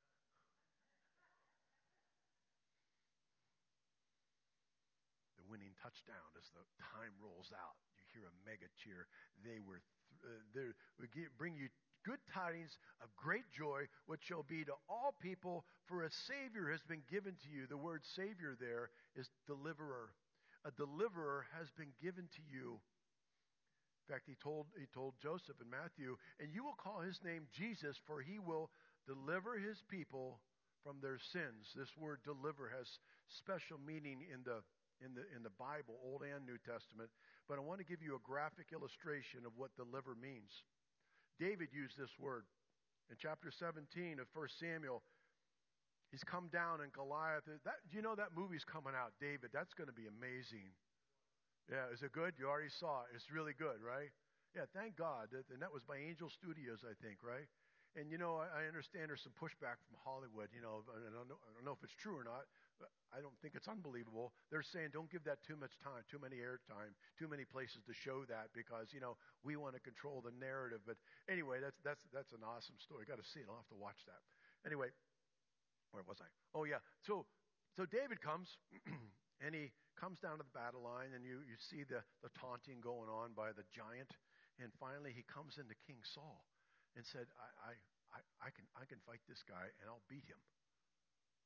The winning touchdown as the time rolls out. You hear a mega cheer. They bring you good tidings of great joy, which shall be to all people, for a Savior has been given to you. The word Savior there is deliverer. A deliverer has been given to you. In fact, he told Joseph in Matthew, and you will call his name Jesus, for he will deliver his people from their sins. This word deliver has special meaning in the Bible, Old and New Testament. But I want to give you a graphic illustration of what deliver means. David used this word in chapter 17 of 1 Samuel. He's come down and Goliath. Do you know that movie's coming out, David? That's going to be amazing. Yeah, is it good? You already saw it. It's really good, right? Yeah, thank God. And that was by Angel Studios, I think, right? And, I understand there's some pushback from Hollywood. I don't know if it's true or not. I don't think it's unbelievable. They're saying don't give that too much time, too many airtime, too many places to show that because, we want to control the narrative. But anyway, that's an awesome story. Got to see it. I'll have to watch that. Anyway, where was I? Oh, yeah. So David comes, and he comes down to the battle line, and you see the taunting going on by the giant. And finally, he comes into King Saul and said, I can fight this guy, and I'll beat him.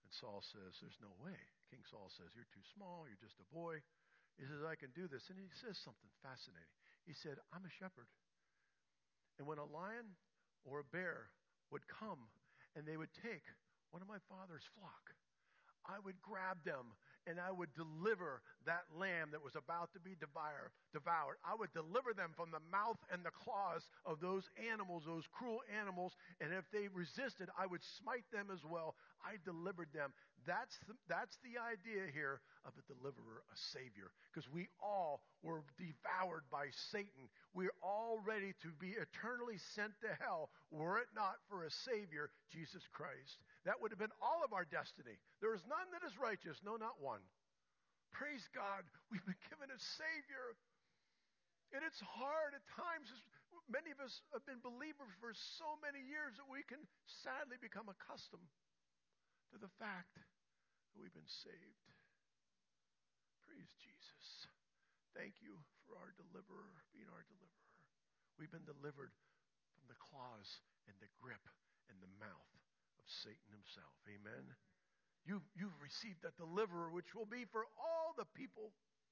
And Saul says, there's no way. King Saul says, you're too small. You're just a boy. He says, I can do this. And he says something fascinating. He said, I'm a shepherd. And when a lion or a bear would come and they would take one of my father's flock, I would grab them and I would deliver that lamb that was about to be devoured. I would deliver them from the mouth and the claws of those animals, those cruel animals. And if they resisted, I would smite them as well. I delivered them. That's the idea here of a deliverer, a savior. Because we all were devoured by Satan. We're all ready to be eternally sent to hell were it not for a savior, Jesus Christ. That would have been all of our destiny. There is none that is righteous. No, not one. Praise God. We've been given a savior. And it's hard at times. Many of us have been believers for so many years that we can sadly become accustomed to the fact that we've been saved. Praise Jesus. Thank you for our deliverer, being our deliverer. We've been delivered from the claws and the grip and the mouth of Satan himself. Amen. You've received a deliverer, which will be for all the people.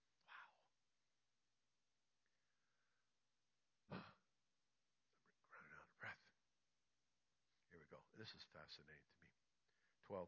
Wow. I'm running out of breath. Here we go. This is fascinating to me. 12.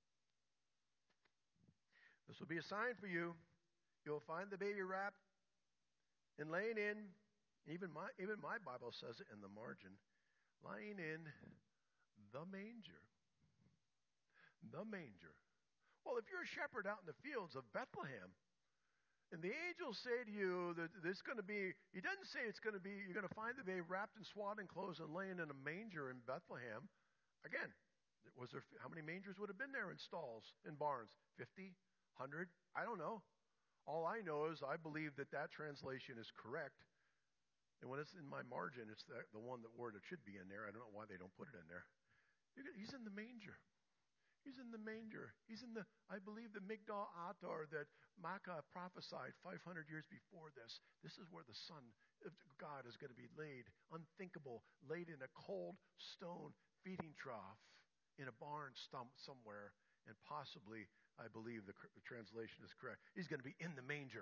This will be a sign for you. You'll find the baby wrapped and laying in. Even my Bible says it in the margin. Lying in the manger. The manger. Well, if you're a shepherd out in the fields of Bethlehem, and the angels say to you that there's going to be, he doesn't say it's going to be, you're going to find the baby wrapped in swaddling clothes and laying in a manger in Bethlehem. Again, how many mangers would have been there in stalls, in barns? 50? 100? I don't know. All I know is I believe that translation is correct. And when it's in my margin, it's the one word that should be in there. I don't know why they don't put it in there. He's in the manger. He's in the manger. He's in I believe, the Migdal Adar that Micah prophesied 500 years before this. This is where the Son of God is going to be laid, unthinkable, laid in a cold stone feeding trough in a barn stump somewhere. And possibly, I believe the translation is correct. He's going to be in the manger.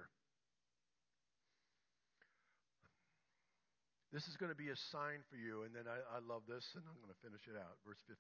This is going to be a sign for you. And then I love this, and I'm going to finish it out. Verse 15.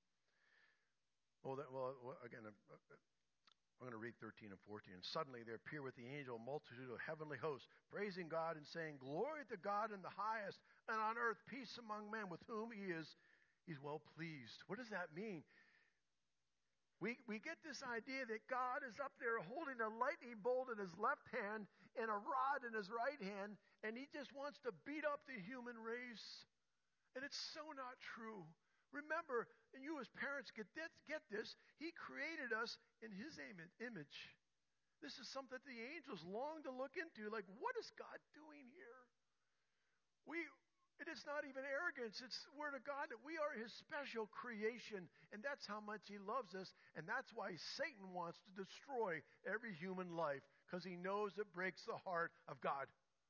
Again, I'm going to read 13 and 14. And suddenly there appeared with the angel a multitude of heavenly hosts, praising God and saying, Glory to God in the highest, and on earth peace among men with whom he's well pleased. What does that mean? We get this idea that God is up there holding a lightning bolt in his left hand and a rod in his right hand, and he just wants to beat up the human race. And it's so not true. Remember, and you as parents get this, he created us in his image. This is something that the angels long to look into. Like, what is God doing here? It is not even arrogance. It's the word of God that we are his special creation. And that's how much he loves us. And that's why Satan wants to destroy every human life. Because he knows it breaks the heart of God.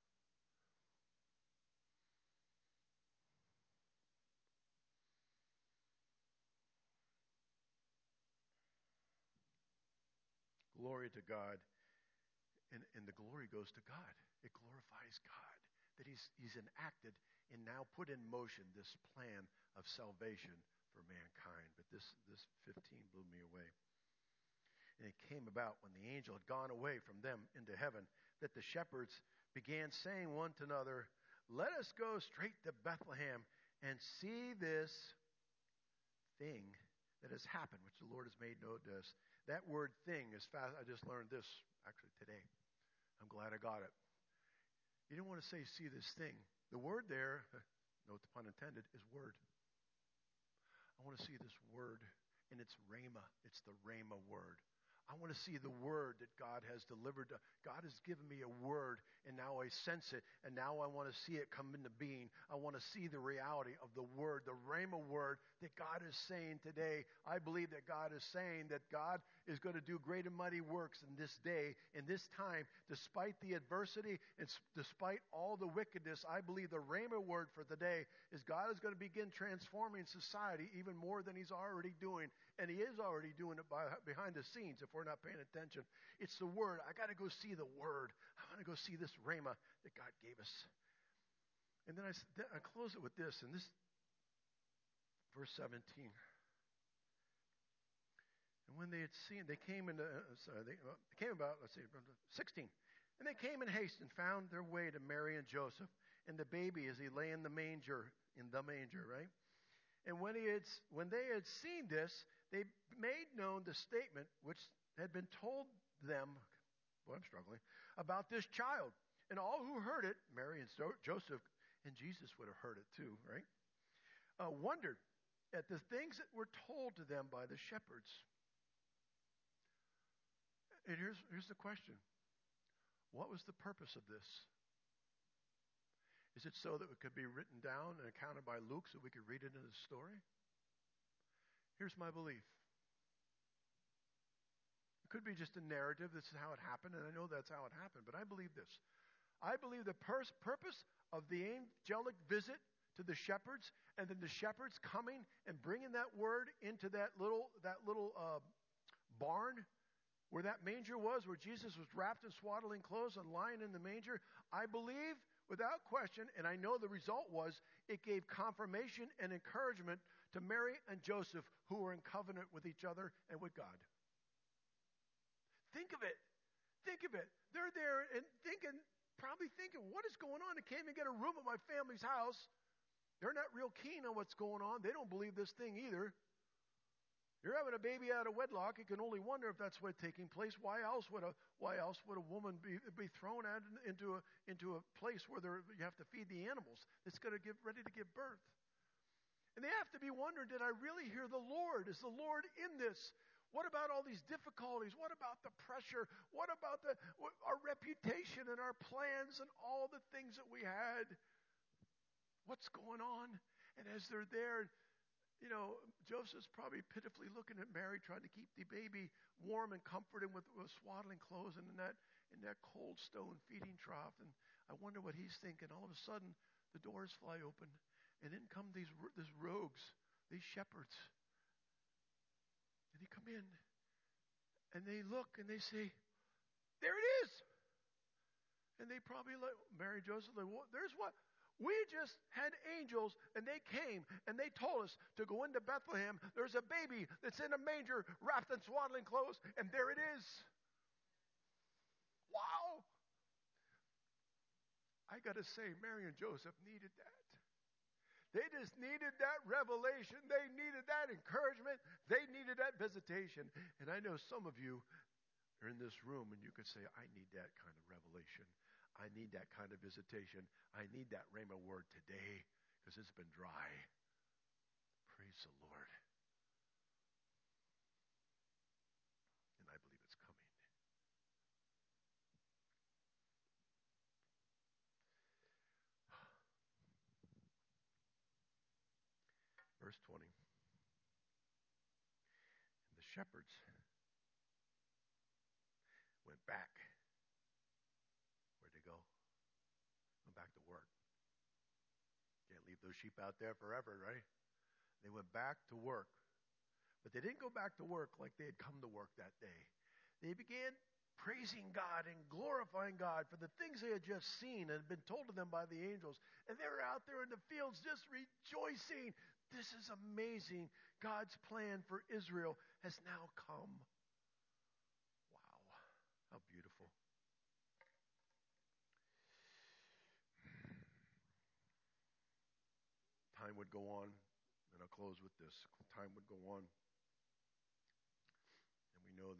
Glory to God. And the glory goes to God. It glorifies God. That he's enacted and now put in motion this plan of salvation for mankind. But this 15 blew me away. And it came about when the angel had gone away from them into heaven that the shepherds began saying one to another, Let us go straight to Bethlehem and see this thing that has happened, which the Lord has made known to us. That word thing is fast. I just learned this actually today. I'm glad I got it. You don't want to say, see this thing. The word there, no pun intended, is word. I want to see this word, and it's Rhema. It's the Rhema word. I want to see the word that God has delivered. God has given me a word, and now I sense it, and now I want to see it come into being. I want to see the reality of the word, the Rhema word that God is saying today. I believe that God is saying that God is going to do great and mighty works in this day, in this time, despite the adversity and despite all the wickedness. I believe the Rhema word for today is God is going to begin transforming society even more than he's already doing. And he is already doing it behind the scenes if we're not paying attention. It's the word. I got to go see the word. I want to go see this Rhema that God gave us. And then I close it with this, and this verse 17. And when they had seen, they came into, they came about, 16. And they came in haste and found their way to Mary and Joseph and the baby as he lay in the manger, right? And when they had seen this, they made known the statement which had been told them, I'm struggling, about this child. And all who heard it, Mary and Joseph, and Jesus would have heard it too, right? Wondered at the things that were told to them by the shepherds. And here's the question. What was the purpose of this? Is it so that it could be written down and accounted by Luke so we could read it in the story? Here's my belief. It could be just a narrative. This is how it happened, and I know that's how it happened. But I believe this. I believe the purpose of the angelic visit to the shepherds, and then the shepherds coming and bringing that word into that little barn where that manger was, where Jesus was wrapped in swaddling clothes and lying in the manger. I believe, without question, and I know the result was, it gave confirmation and encouragement to Mary and Joseph, who were in covenant with each other and with God. Think of it. Think of it. They're there and probably thinking, what is going on? I can't even get a room at my family's house. They're not real keen on what's going on. They don't believe this thing either. You're having a baby out of wedlock. You can only wonder if that's what's taking place. Why else would a woman be thrown out into a place where you have to feed the animals that's going to get ready to give birth? And they have to be wondering, did I really hear the Lord? Is the Lord in this? What about all these difficulties? What about the pressure? What about our reputation and our plans and all the things that we had? What's going on? And as they're there, Joseph's probably pitifully looking at Mary, trying to keep the baby warm and comforted with swaddling clothes and in that cold stone feeding trough. And I wonder what he's thinking. All of a sudden, the doors fly open, and in come these rogues, these shepherds. And they come in, and they look, and they say, there it is. And they probably Mary and Joseph, there's what? We just had angels, and they came, and they told us to go into Bethlehem. There's a baby that's in a manger, wrapped in swaddling clothes, and there it is. Wow. I got to say, Mary and Joseph needed that. They just needed that revelation. They needed that encouragement. They needed that visitation. And I know some of you are in this room, and you could say, I need that kind of revelation. I need that kind of visitation. I need that Rhema word today because it's been dry. Praise the Lord. And I believe it's coming. Verse 20. And the shepherds went back. Where'd they go? Went back to work. Can't leave those sheep out there forever, right? They went back to work. But they didn't go back to work like they had come to work that day. They began praising God and glorifying God for the things they had just seen and had been told to them by the angels. And they were out there in the fields just rejoicing. This is amazing. God's plan for Israel has now come. Wow. How beautiful. Time would go on, and I'll close with this. Time would go on. And we know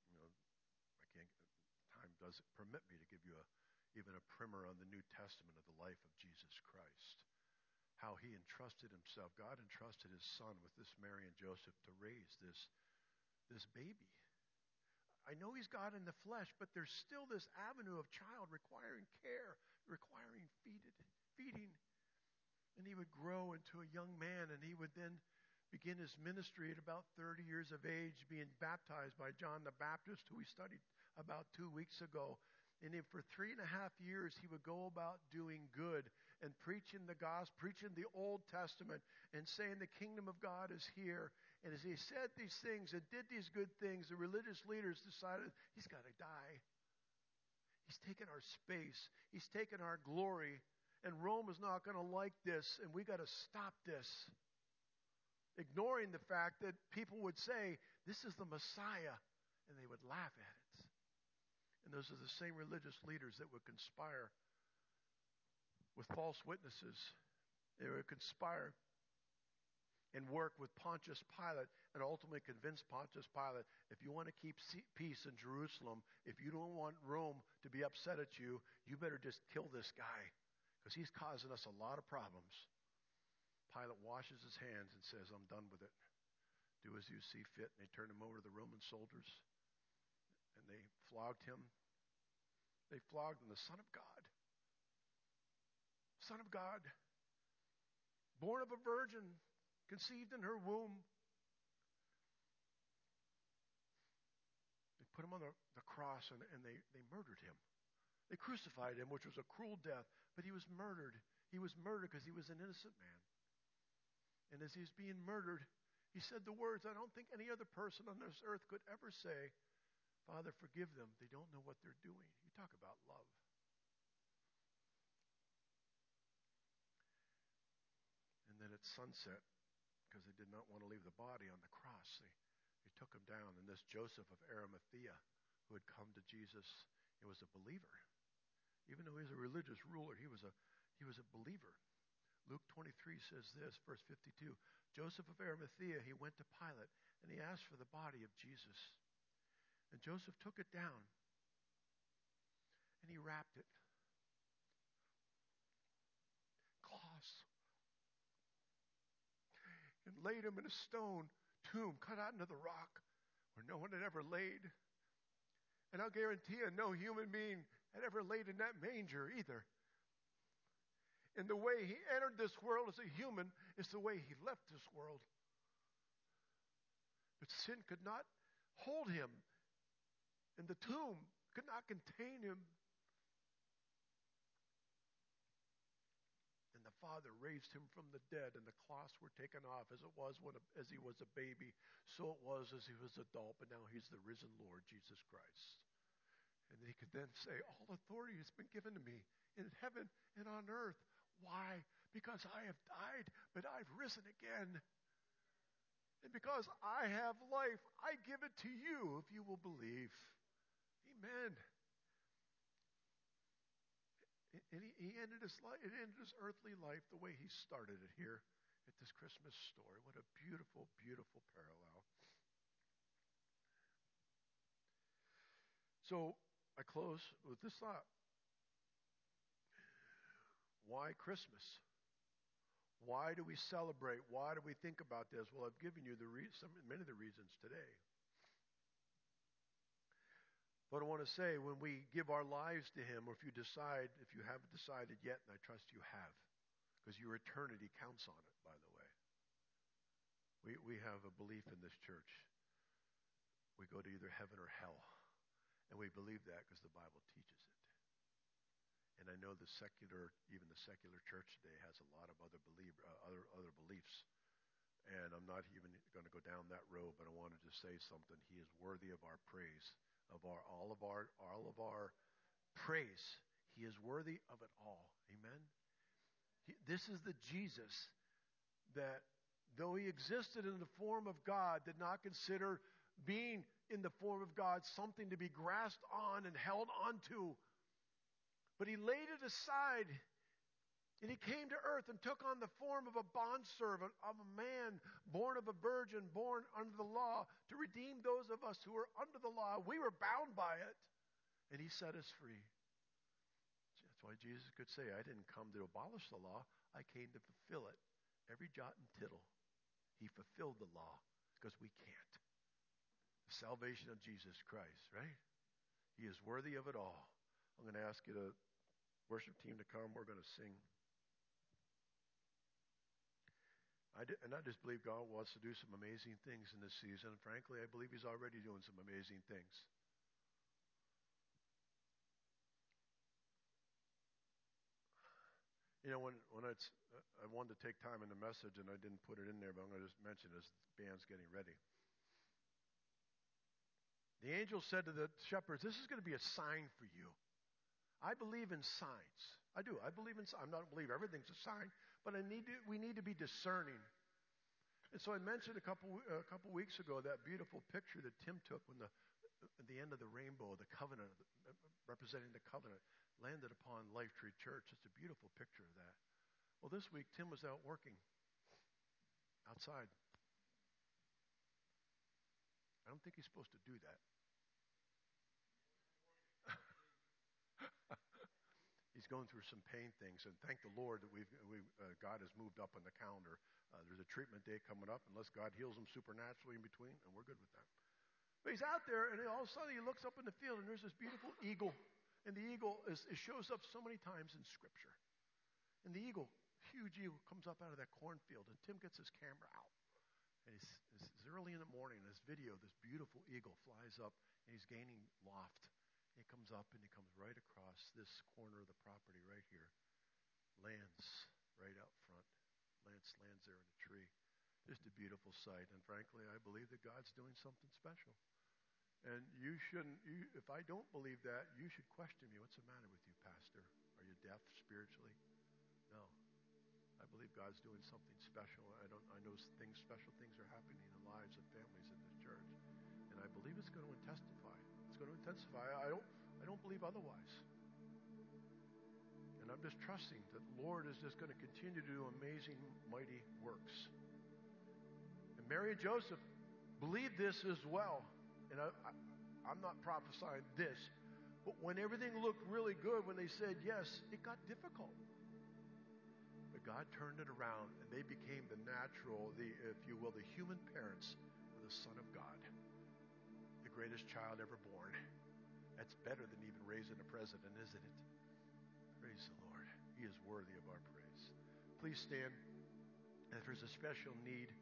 time doesn't permit me to give you even a primer on the New Testament of the life of Jesus Christ. How he entrusted himself, God entrusted his son with this Mary and Joseph to raise this baby. I know he's God in the flesh, but there's still this avenue of child requiring care, requiring feeding. And he would grow into a young man, and he would then begin his ministry at about 30 years of age, being baptized by John the Baptist, who we studied about 2 weeks ago. And then for 3.5 years, he would go about doing good and preaching the gospel, preaching the Old Testament, and saying the kingdom of God is here. And as he said these things and did these good things, the religious leaders decided he's got to die. He's taken our space. He's taken our glory. And Rome is not going to like this, and we got to stop this. Ignoring the fact that people would say, this is the Messiah, and they would laugh at it. And those are the same religious leaders that would conspire with false witnesses. They would conspire and work with Pontius Pilate and ultimately convince Pontius Pilate, if you want to keep peace in Jerusalem, if you don't want Rome to be upset at you, you better just kill this guy because he's causing us a lot of problems. Pilate washes his hands and says, I'm done with it. Do as you see fit. And they turned him over to the Roman soldiers. And they flogged him. They flogged him, the Son of God. Son of God. Born of a virgin. Conceived in her womb. They put him on the cross and they murdered him. They crucified him, which was a cruel death. But he was murdered. He was murdered because he was an innocent man. And as he's being murdered, he said the words I don't think any other person on this earth could ever say, Father, forgive them. They don't know what they're doing. You talk about love. And then at sunset, because they did not want to leave the body on the cross, they took him down. And this Joseph of Arimathea, who had come to Jesus, he was a believer. Even though he was a religious ruler, he was a believer. Luke 23 says this, verse 52. Joseph of Arimathea, he went to Pilate, and he asked for the body of Jesus. And Joseph took it down, and he wrapped it. Cloths. And laid him in a stone tomb cut out into the rock where no one had ever laid. And I'll guarantee you, no human being had ever laid in that manger either. And the way he entered this world as a human is the way he left this world. But sin could not hold him. And the tomb could not contain him. And the Father raised him from the dead, and the cloths were taken off as it was as he was a baby. So it was as he was an adult, but now he's the risen Lord, Jesus Christ. And he could then say, all authority has been given to me in heaven and on earth. Why? Because I have died, but I've risen again. And because I have life, I give it to you if you will believe. Amen. And he ended his life, it ended his earthly life the way he started it here at this Christmas story. What a beautiful, beautiful parallel. So I close with this thought. Why Christmas? Why do we celebrate? Why do we think about this? Well, I've given you many of the reasons today. But I want to say, when we give our lives to Him, or if you haven't decided yet, and I trust you have, because your eternity counts on it, by the way. We have a belief in this church. We go to either heaven or hell. And we believe that because the Bible teaches it. And I know even the secular church today has a lot of other beliefs. And I'm not even going to go down that road, but I wanted to say something. He is worthy of our praise, all of our praise. He is worthy of it all. Amen. This is the Jesus that, though he existed in the form of God, did not consider being in the form of God something to be grasped on and held onto. But he laid it aside, and he came to earth and took on the form of a bondservant, of a man born of a virgin, born under the law, to redeem those of us who were under the law. We were bound by it, and he set us free. That's why Jesus could say, I didn't come to abolish the law. I came to fulfill it. Every jot and tittle. He fulfilled the law because we can't. The salvation of Jesus Christ, right? He is worthy of it all. I'm going to ask you the worship team to come. We're going to sing. And I just believe God wants to do some amazing things in this season. And frankly, I believe He's already doing some amazing things. You know, when I wanted to take time in the message, and I didn't put it in there, but I'm going to just mention as the band's getting ready. The angel said to the shepherds, this is going to be a sign for you. I believe in signs. I do. I believe in signs. I don't believe everything's a sign, but we need to be discerning. And so I mentioned a couple weeks ago that beautiful picture that Tim took when at the end of the rainbow, the covenant, representing the covenant, landed upon Life Tree Church. It's a beautiful picture of that. Well, this week, Tim was out working outside. I don't think he's supposed to do that. He's going through some pain things, and thank the Lord that God has moved up on the calendar. There's a treatment day coming up, unless God heals him supernaturally in between, and we're good with that. But he's out there, and all of a sudden he looks up in the field, and there's this beautiful eagle. And the eagle it shows up so many times in Scripture. And the eagle, huge eagle, comes up out of that cornfield, and Tim gets his camera out. And it's early in the morning, and this video, this beautiful eagle flies up, and he's gaining loft. He comes up, and he comes right across this corner of the property right here. Lands right out front. Lands there in a tree. Just a beautiful sight. And frankly, I believe that God's doing something special. And you shouldn't, if I don't believe that, you should question me. What's the matter with you, Pastor? Are you deaf spiritually? No. I believe God's doing something special. I know special things are happening in the lives of families in this church. And I believe it's going to intensify. It's going to intensify. I don't believe otherwise. And I'm just trusting that the Lord is just going to continue to do amazing, mighty works. And Mary and Joseph believed this as well. And I'm not prophesying this, but when everything looked really good, when they said yes, it got difficult. But God turned it around, and they became the natural, if you will, the human parents of the Son of God, the greatest child ever born. That's better than even raising a president, isn't it? Praise the Lord. He is worthy of our praise. Please stand. If there's a special need,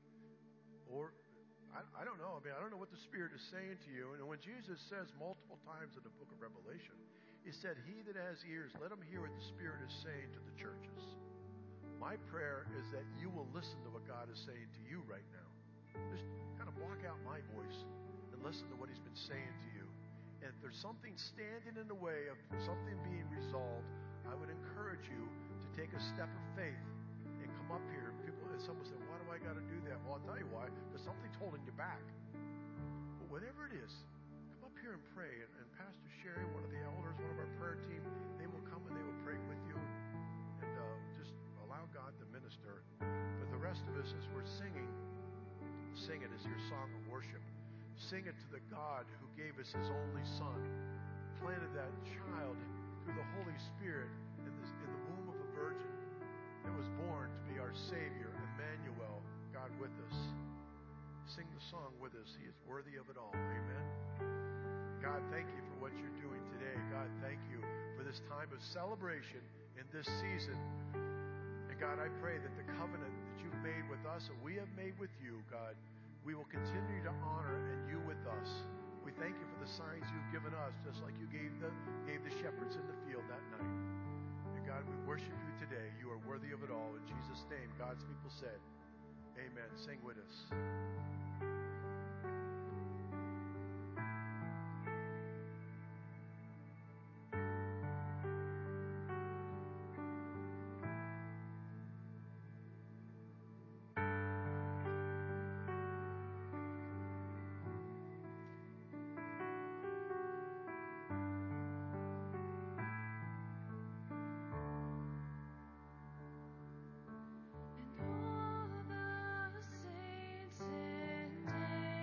or I don't know. I don't know what the Spirit is saying to you. And when Jesus says multiple times in the book of Revelation, He said, he that has ears, let him hear what the Spirit is saying to the churches. My prayer is that you will listen to what God is saying to you right now. Just kind of block out my voice and listen to what He's been saying to you. And if there's something standing in the way of something being resolved, I would encourage you to take a step of faith and come up here. Someone said, why do I got to do that? Well, I'll tell you why. Because something's holding you back. But whatever it is, come up here and pray. And Pastor Sherry, one of the elders, one of our prayer team, they will come and they will pray with you. And just allow God to minister. But the rest of us, as we're singing, sing it as your song of worship. Sing it to the God who gave us His only Son, planted that child through the Holy Spirit in the womb of a virgin that was born to be our Savior, Emmanuel, God with us. Sing the song with us. He is worthy of it all. Amen. God, thank you for what you're doing today. God, thank you for this time of celebration in this season. And God, I pray that the covenant that you've made with us and we have made with you, God, we will continue to honor and you with us. We thank you for the signs you've given us, just like you gave the shepherds in the field that night. And God, we worship you today. You are worthy of it all. In Jesus' name, God's people said, amen. Sing with us. And all the saints in day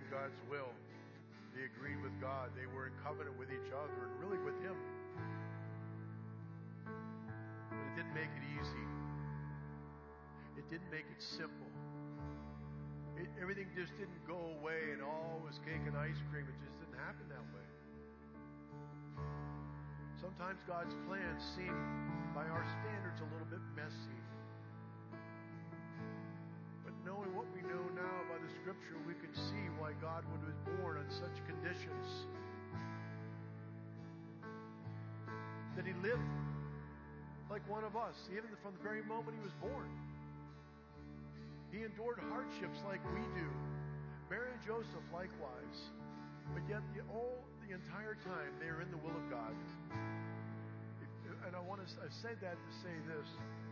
God's will. They agreed with God. They were in covenant with each other and really with Him. But it didn't make it easy. It didn't make it simple. Everything just didn't go away and all was cake and ice cream. It just didn't happen that way. Sometimes God's plans seem, by our standards, a little bit messy. But knowing what we know now by the Scripture, we can see why God would have born in such conditions. That He lived like one of us, even from the very moment He was born. He endured hardships like we do. Mary and Joseph likewise. But yet the entire time they are in the will of God. And I say that to say this.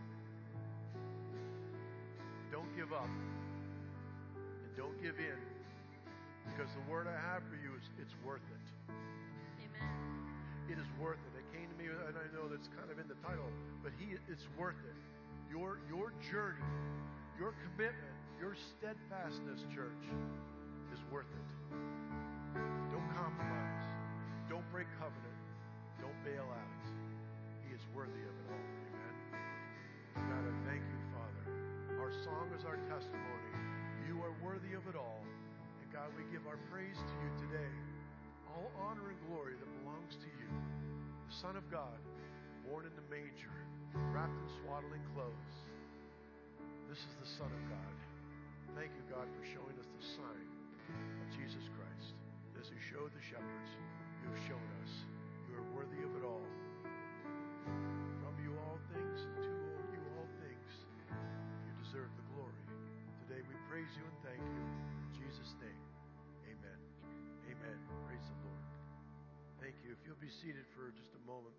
Don't give up. And don't give in. Because the word I have for you is it's worth it. Amen. It is worth it. It came to me, and I know that's kind of in the title, but it's worth it. Your journey, your commitment, your steadfastness, church, is worth it. Don't compromise. Don't break covenant. Don't bail out. He is worthy of it all. Amen. God, I thank you, Father. Our song is our testimony. You are worthy of it all. And God, we give our praise to you today. All honor and glory that belongs to you. The Son of God, born in the manger, wrapped in swaddling clothes. This is the Son of God. Thank you, God, for showing us the sign of Jesus Christ. As you showed the shepherds, you have shown us. You are worthy of it all. From you all things, and to you all things. You deserve the glory. Today we praise you and thank you. In Jesus' name, amen. Amen. Praise the Lord. Thank you. If you'll be seated for just a moment.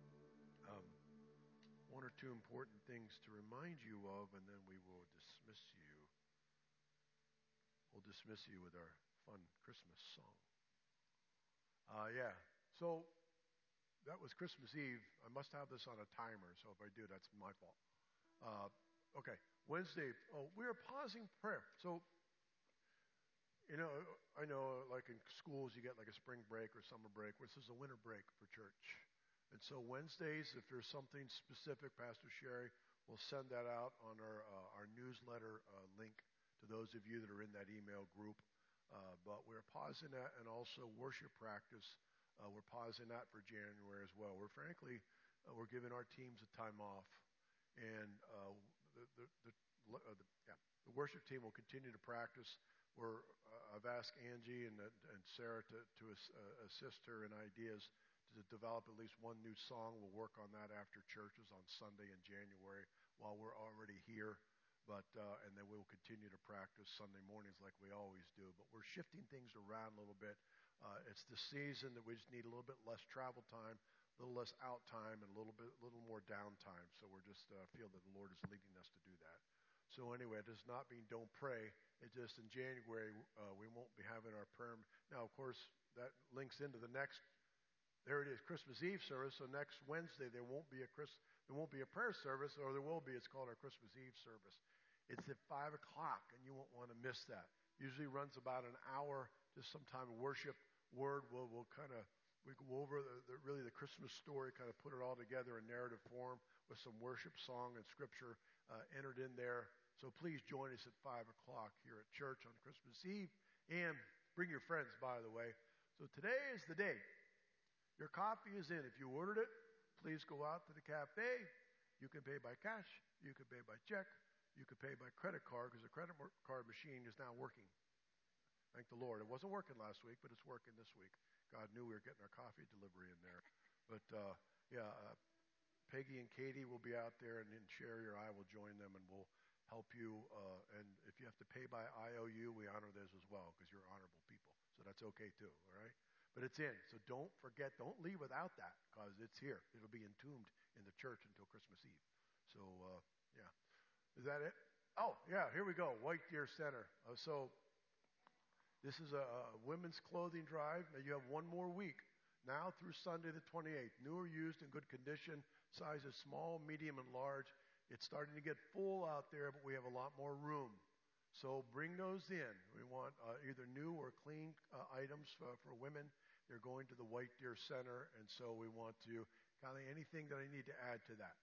One or two important things to remind you of, and then we will dismiss you. We'll dismiss you with our fun Christmas song. So that was Christmas Eve. I must have this on a timer, so if I do, that's my fault. Okay, Wednesday. We're pausing prayer. So, I know like in schools you get like a spring break or summer break. This is a winter break for church. And so Wednesdays, if there's something specific, Pastor Sherry will send that out on our newsletter link to those of you that are in that email group. But we're pausing that, and also worship practice. We're pausing that for January as well. We're giving our teams a time off, and the worship team will continue to practice. I've asked Angie and Sarah to assist her in ideas to develop at least one new song. We'll work on that after churches on Sunday in January while we're already here. And then we'll continue to practice Sunday mornings like we always do. But we're shifting things around a little bit. It's the season that we just need a little bit less travel time, a little less out time, and a little more downtime. So we're just feel that the Lord is leading us to do that. So anyway, it does not mean don't pray. It's just in January we won't be having our prayer. Now, of course, that links into the next. There it is, Christmas Eve service. So next Wednesday there won't be a prayer service, or there will be. It's called our Christmas Eve service. It's at 5 o'clock, and you won't want to miss that. Usually runs about an hour. Just some time of worship. Word we go over the Christmas story, kind of put it all together in narrative form with some worship song and scripture entered in there. So please join us at 5 o'clock here at church on Christmas Eve, and bring your friends, by the way. So today is the day. Your coffee is in. If you ordered it, please go out to the cafe. You can pay by cash. You can pay by check. You can pay by credit card, because the credit card machine is now working. Thank the Lord. It wasn't working last week, but it's working this week. God knew we were getting our coffee delivery in there. But Peggy and Katie will be out there, and then Sherry or I will join them, and we'll help you. And if you have to pay by IOU, we honor those as well, because you're honorable people. So that's okay too, all right? But it's in. So don't forget, don't leave without that, because it's here. It'll be entombed in the church until Christmas Eve. So, Is that it? Oh, yeah, here we go. White Deer Center. So this is a women's clothing drive. Now you have one more week, now through Sunday the 28th. New or used in good condition, sizes small, medium, and large. It's starting to get full out there, but we have a lot more room. So bring those in. We want either new or clean items for women. They're going to the White Deer Center, and so we want to kind of anything that I need to add to that.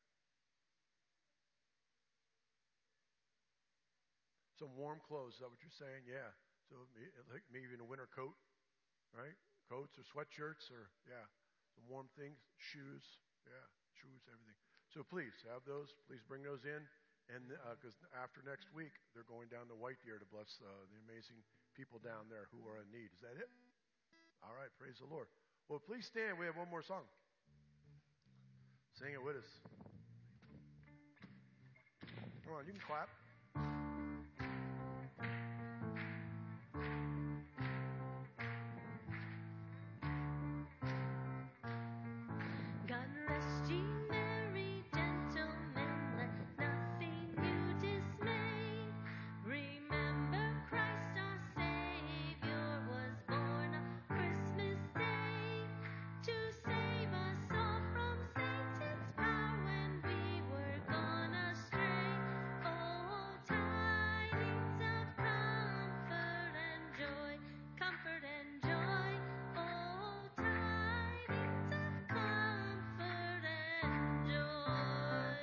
Some warm clothes, is that what you're saying? Yeah. So maybe even a winter coat, right? Coats or sweatshirts or, yeah, some warm things, shoes, yeah, shoes, everything. So please have those. Please bring those in. And because after next week, they're going down to White Deer to bless the amazing people down there who are in need. Is that it? All right, praise the Lord. Well, please stand. We have one more song. Sing it with us. Come on, you can clap. God rest ye merry gentlemen, let nothing you dismay. Remember Christ our Savior was born on Christmas Day to save us all from Satan's power when we were gone astray. Oh, tidings of comfort and joy, comfort and joy. Oh, tidings of comfort and joy.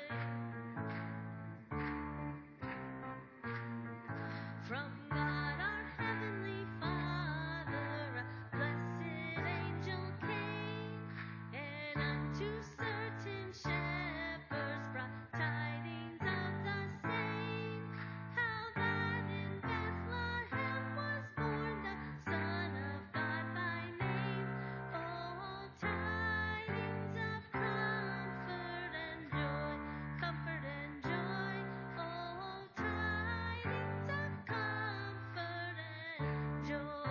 From God our heavenly Father, a blessed angel came, and unto certain shepherds brought tidings of the same. How that in Bethlehem was born the Son of God by name. Oh, tidings of comfort and joy, comfort and joy. Oh, tidings of comfort and joy.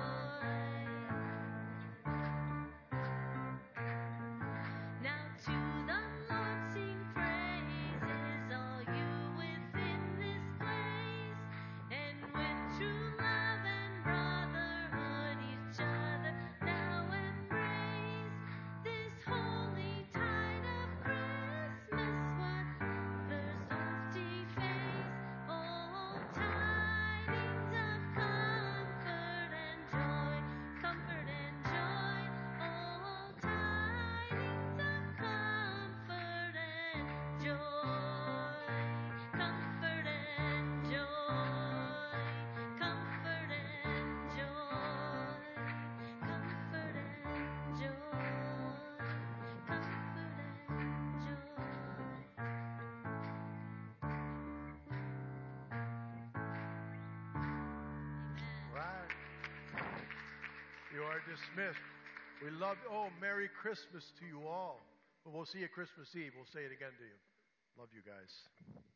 Now to the Lord sing praises, all you within this place, and with true love and brotherhood each other now embrace. This holy tide of Christmas, what others oft deface. Oh, tidings of comfort and joy, comfort and joy. Oh, tidings of comfort and joy, comfort and joy, comfort and joy, comfort and joy, comfort and joy. Right. You are dismissed. We love you. Oh, Merry Christmas to you all. But we'll see you Christmas Eve. We'll say it again to you. Love you guys.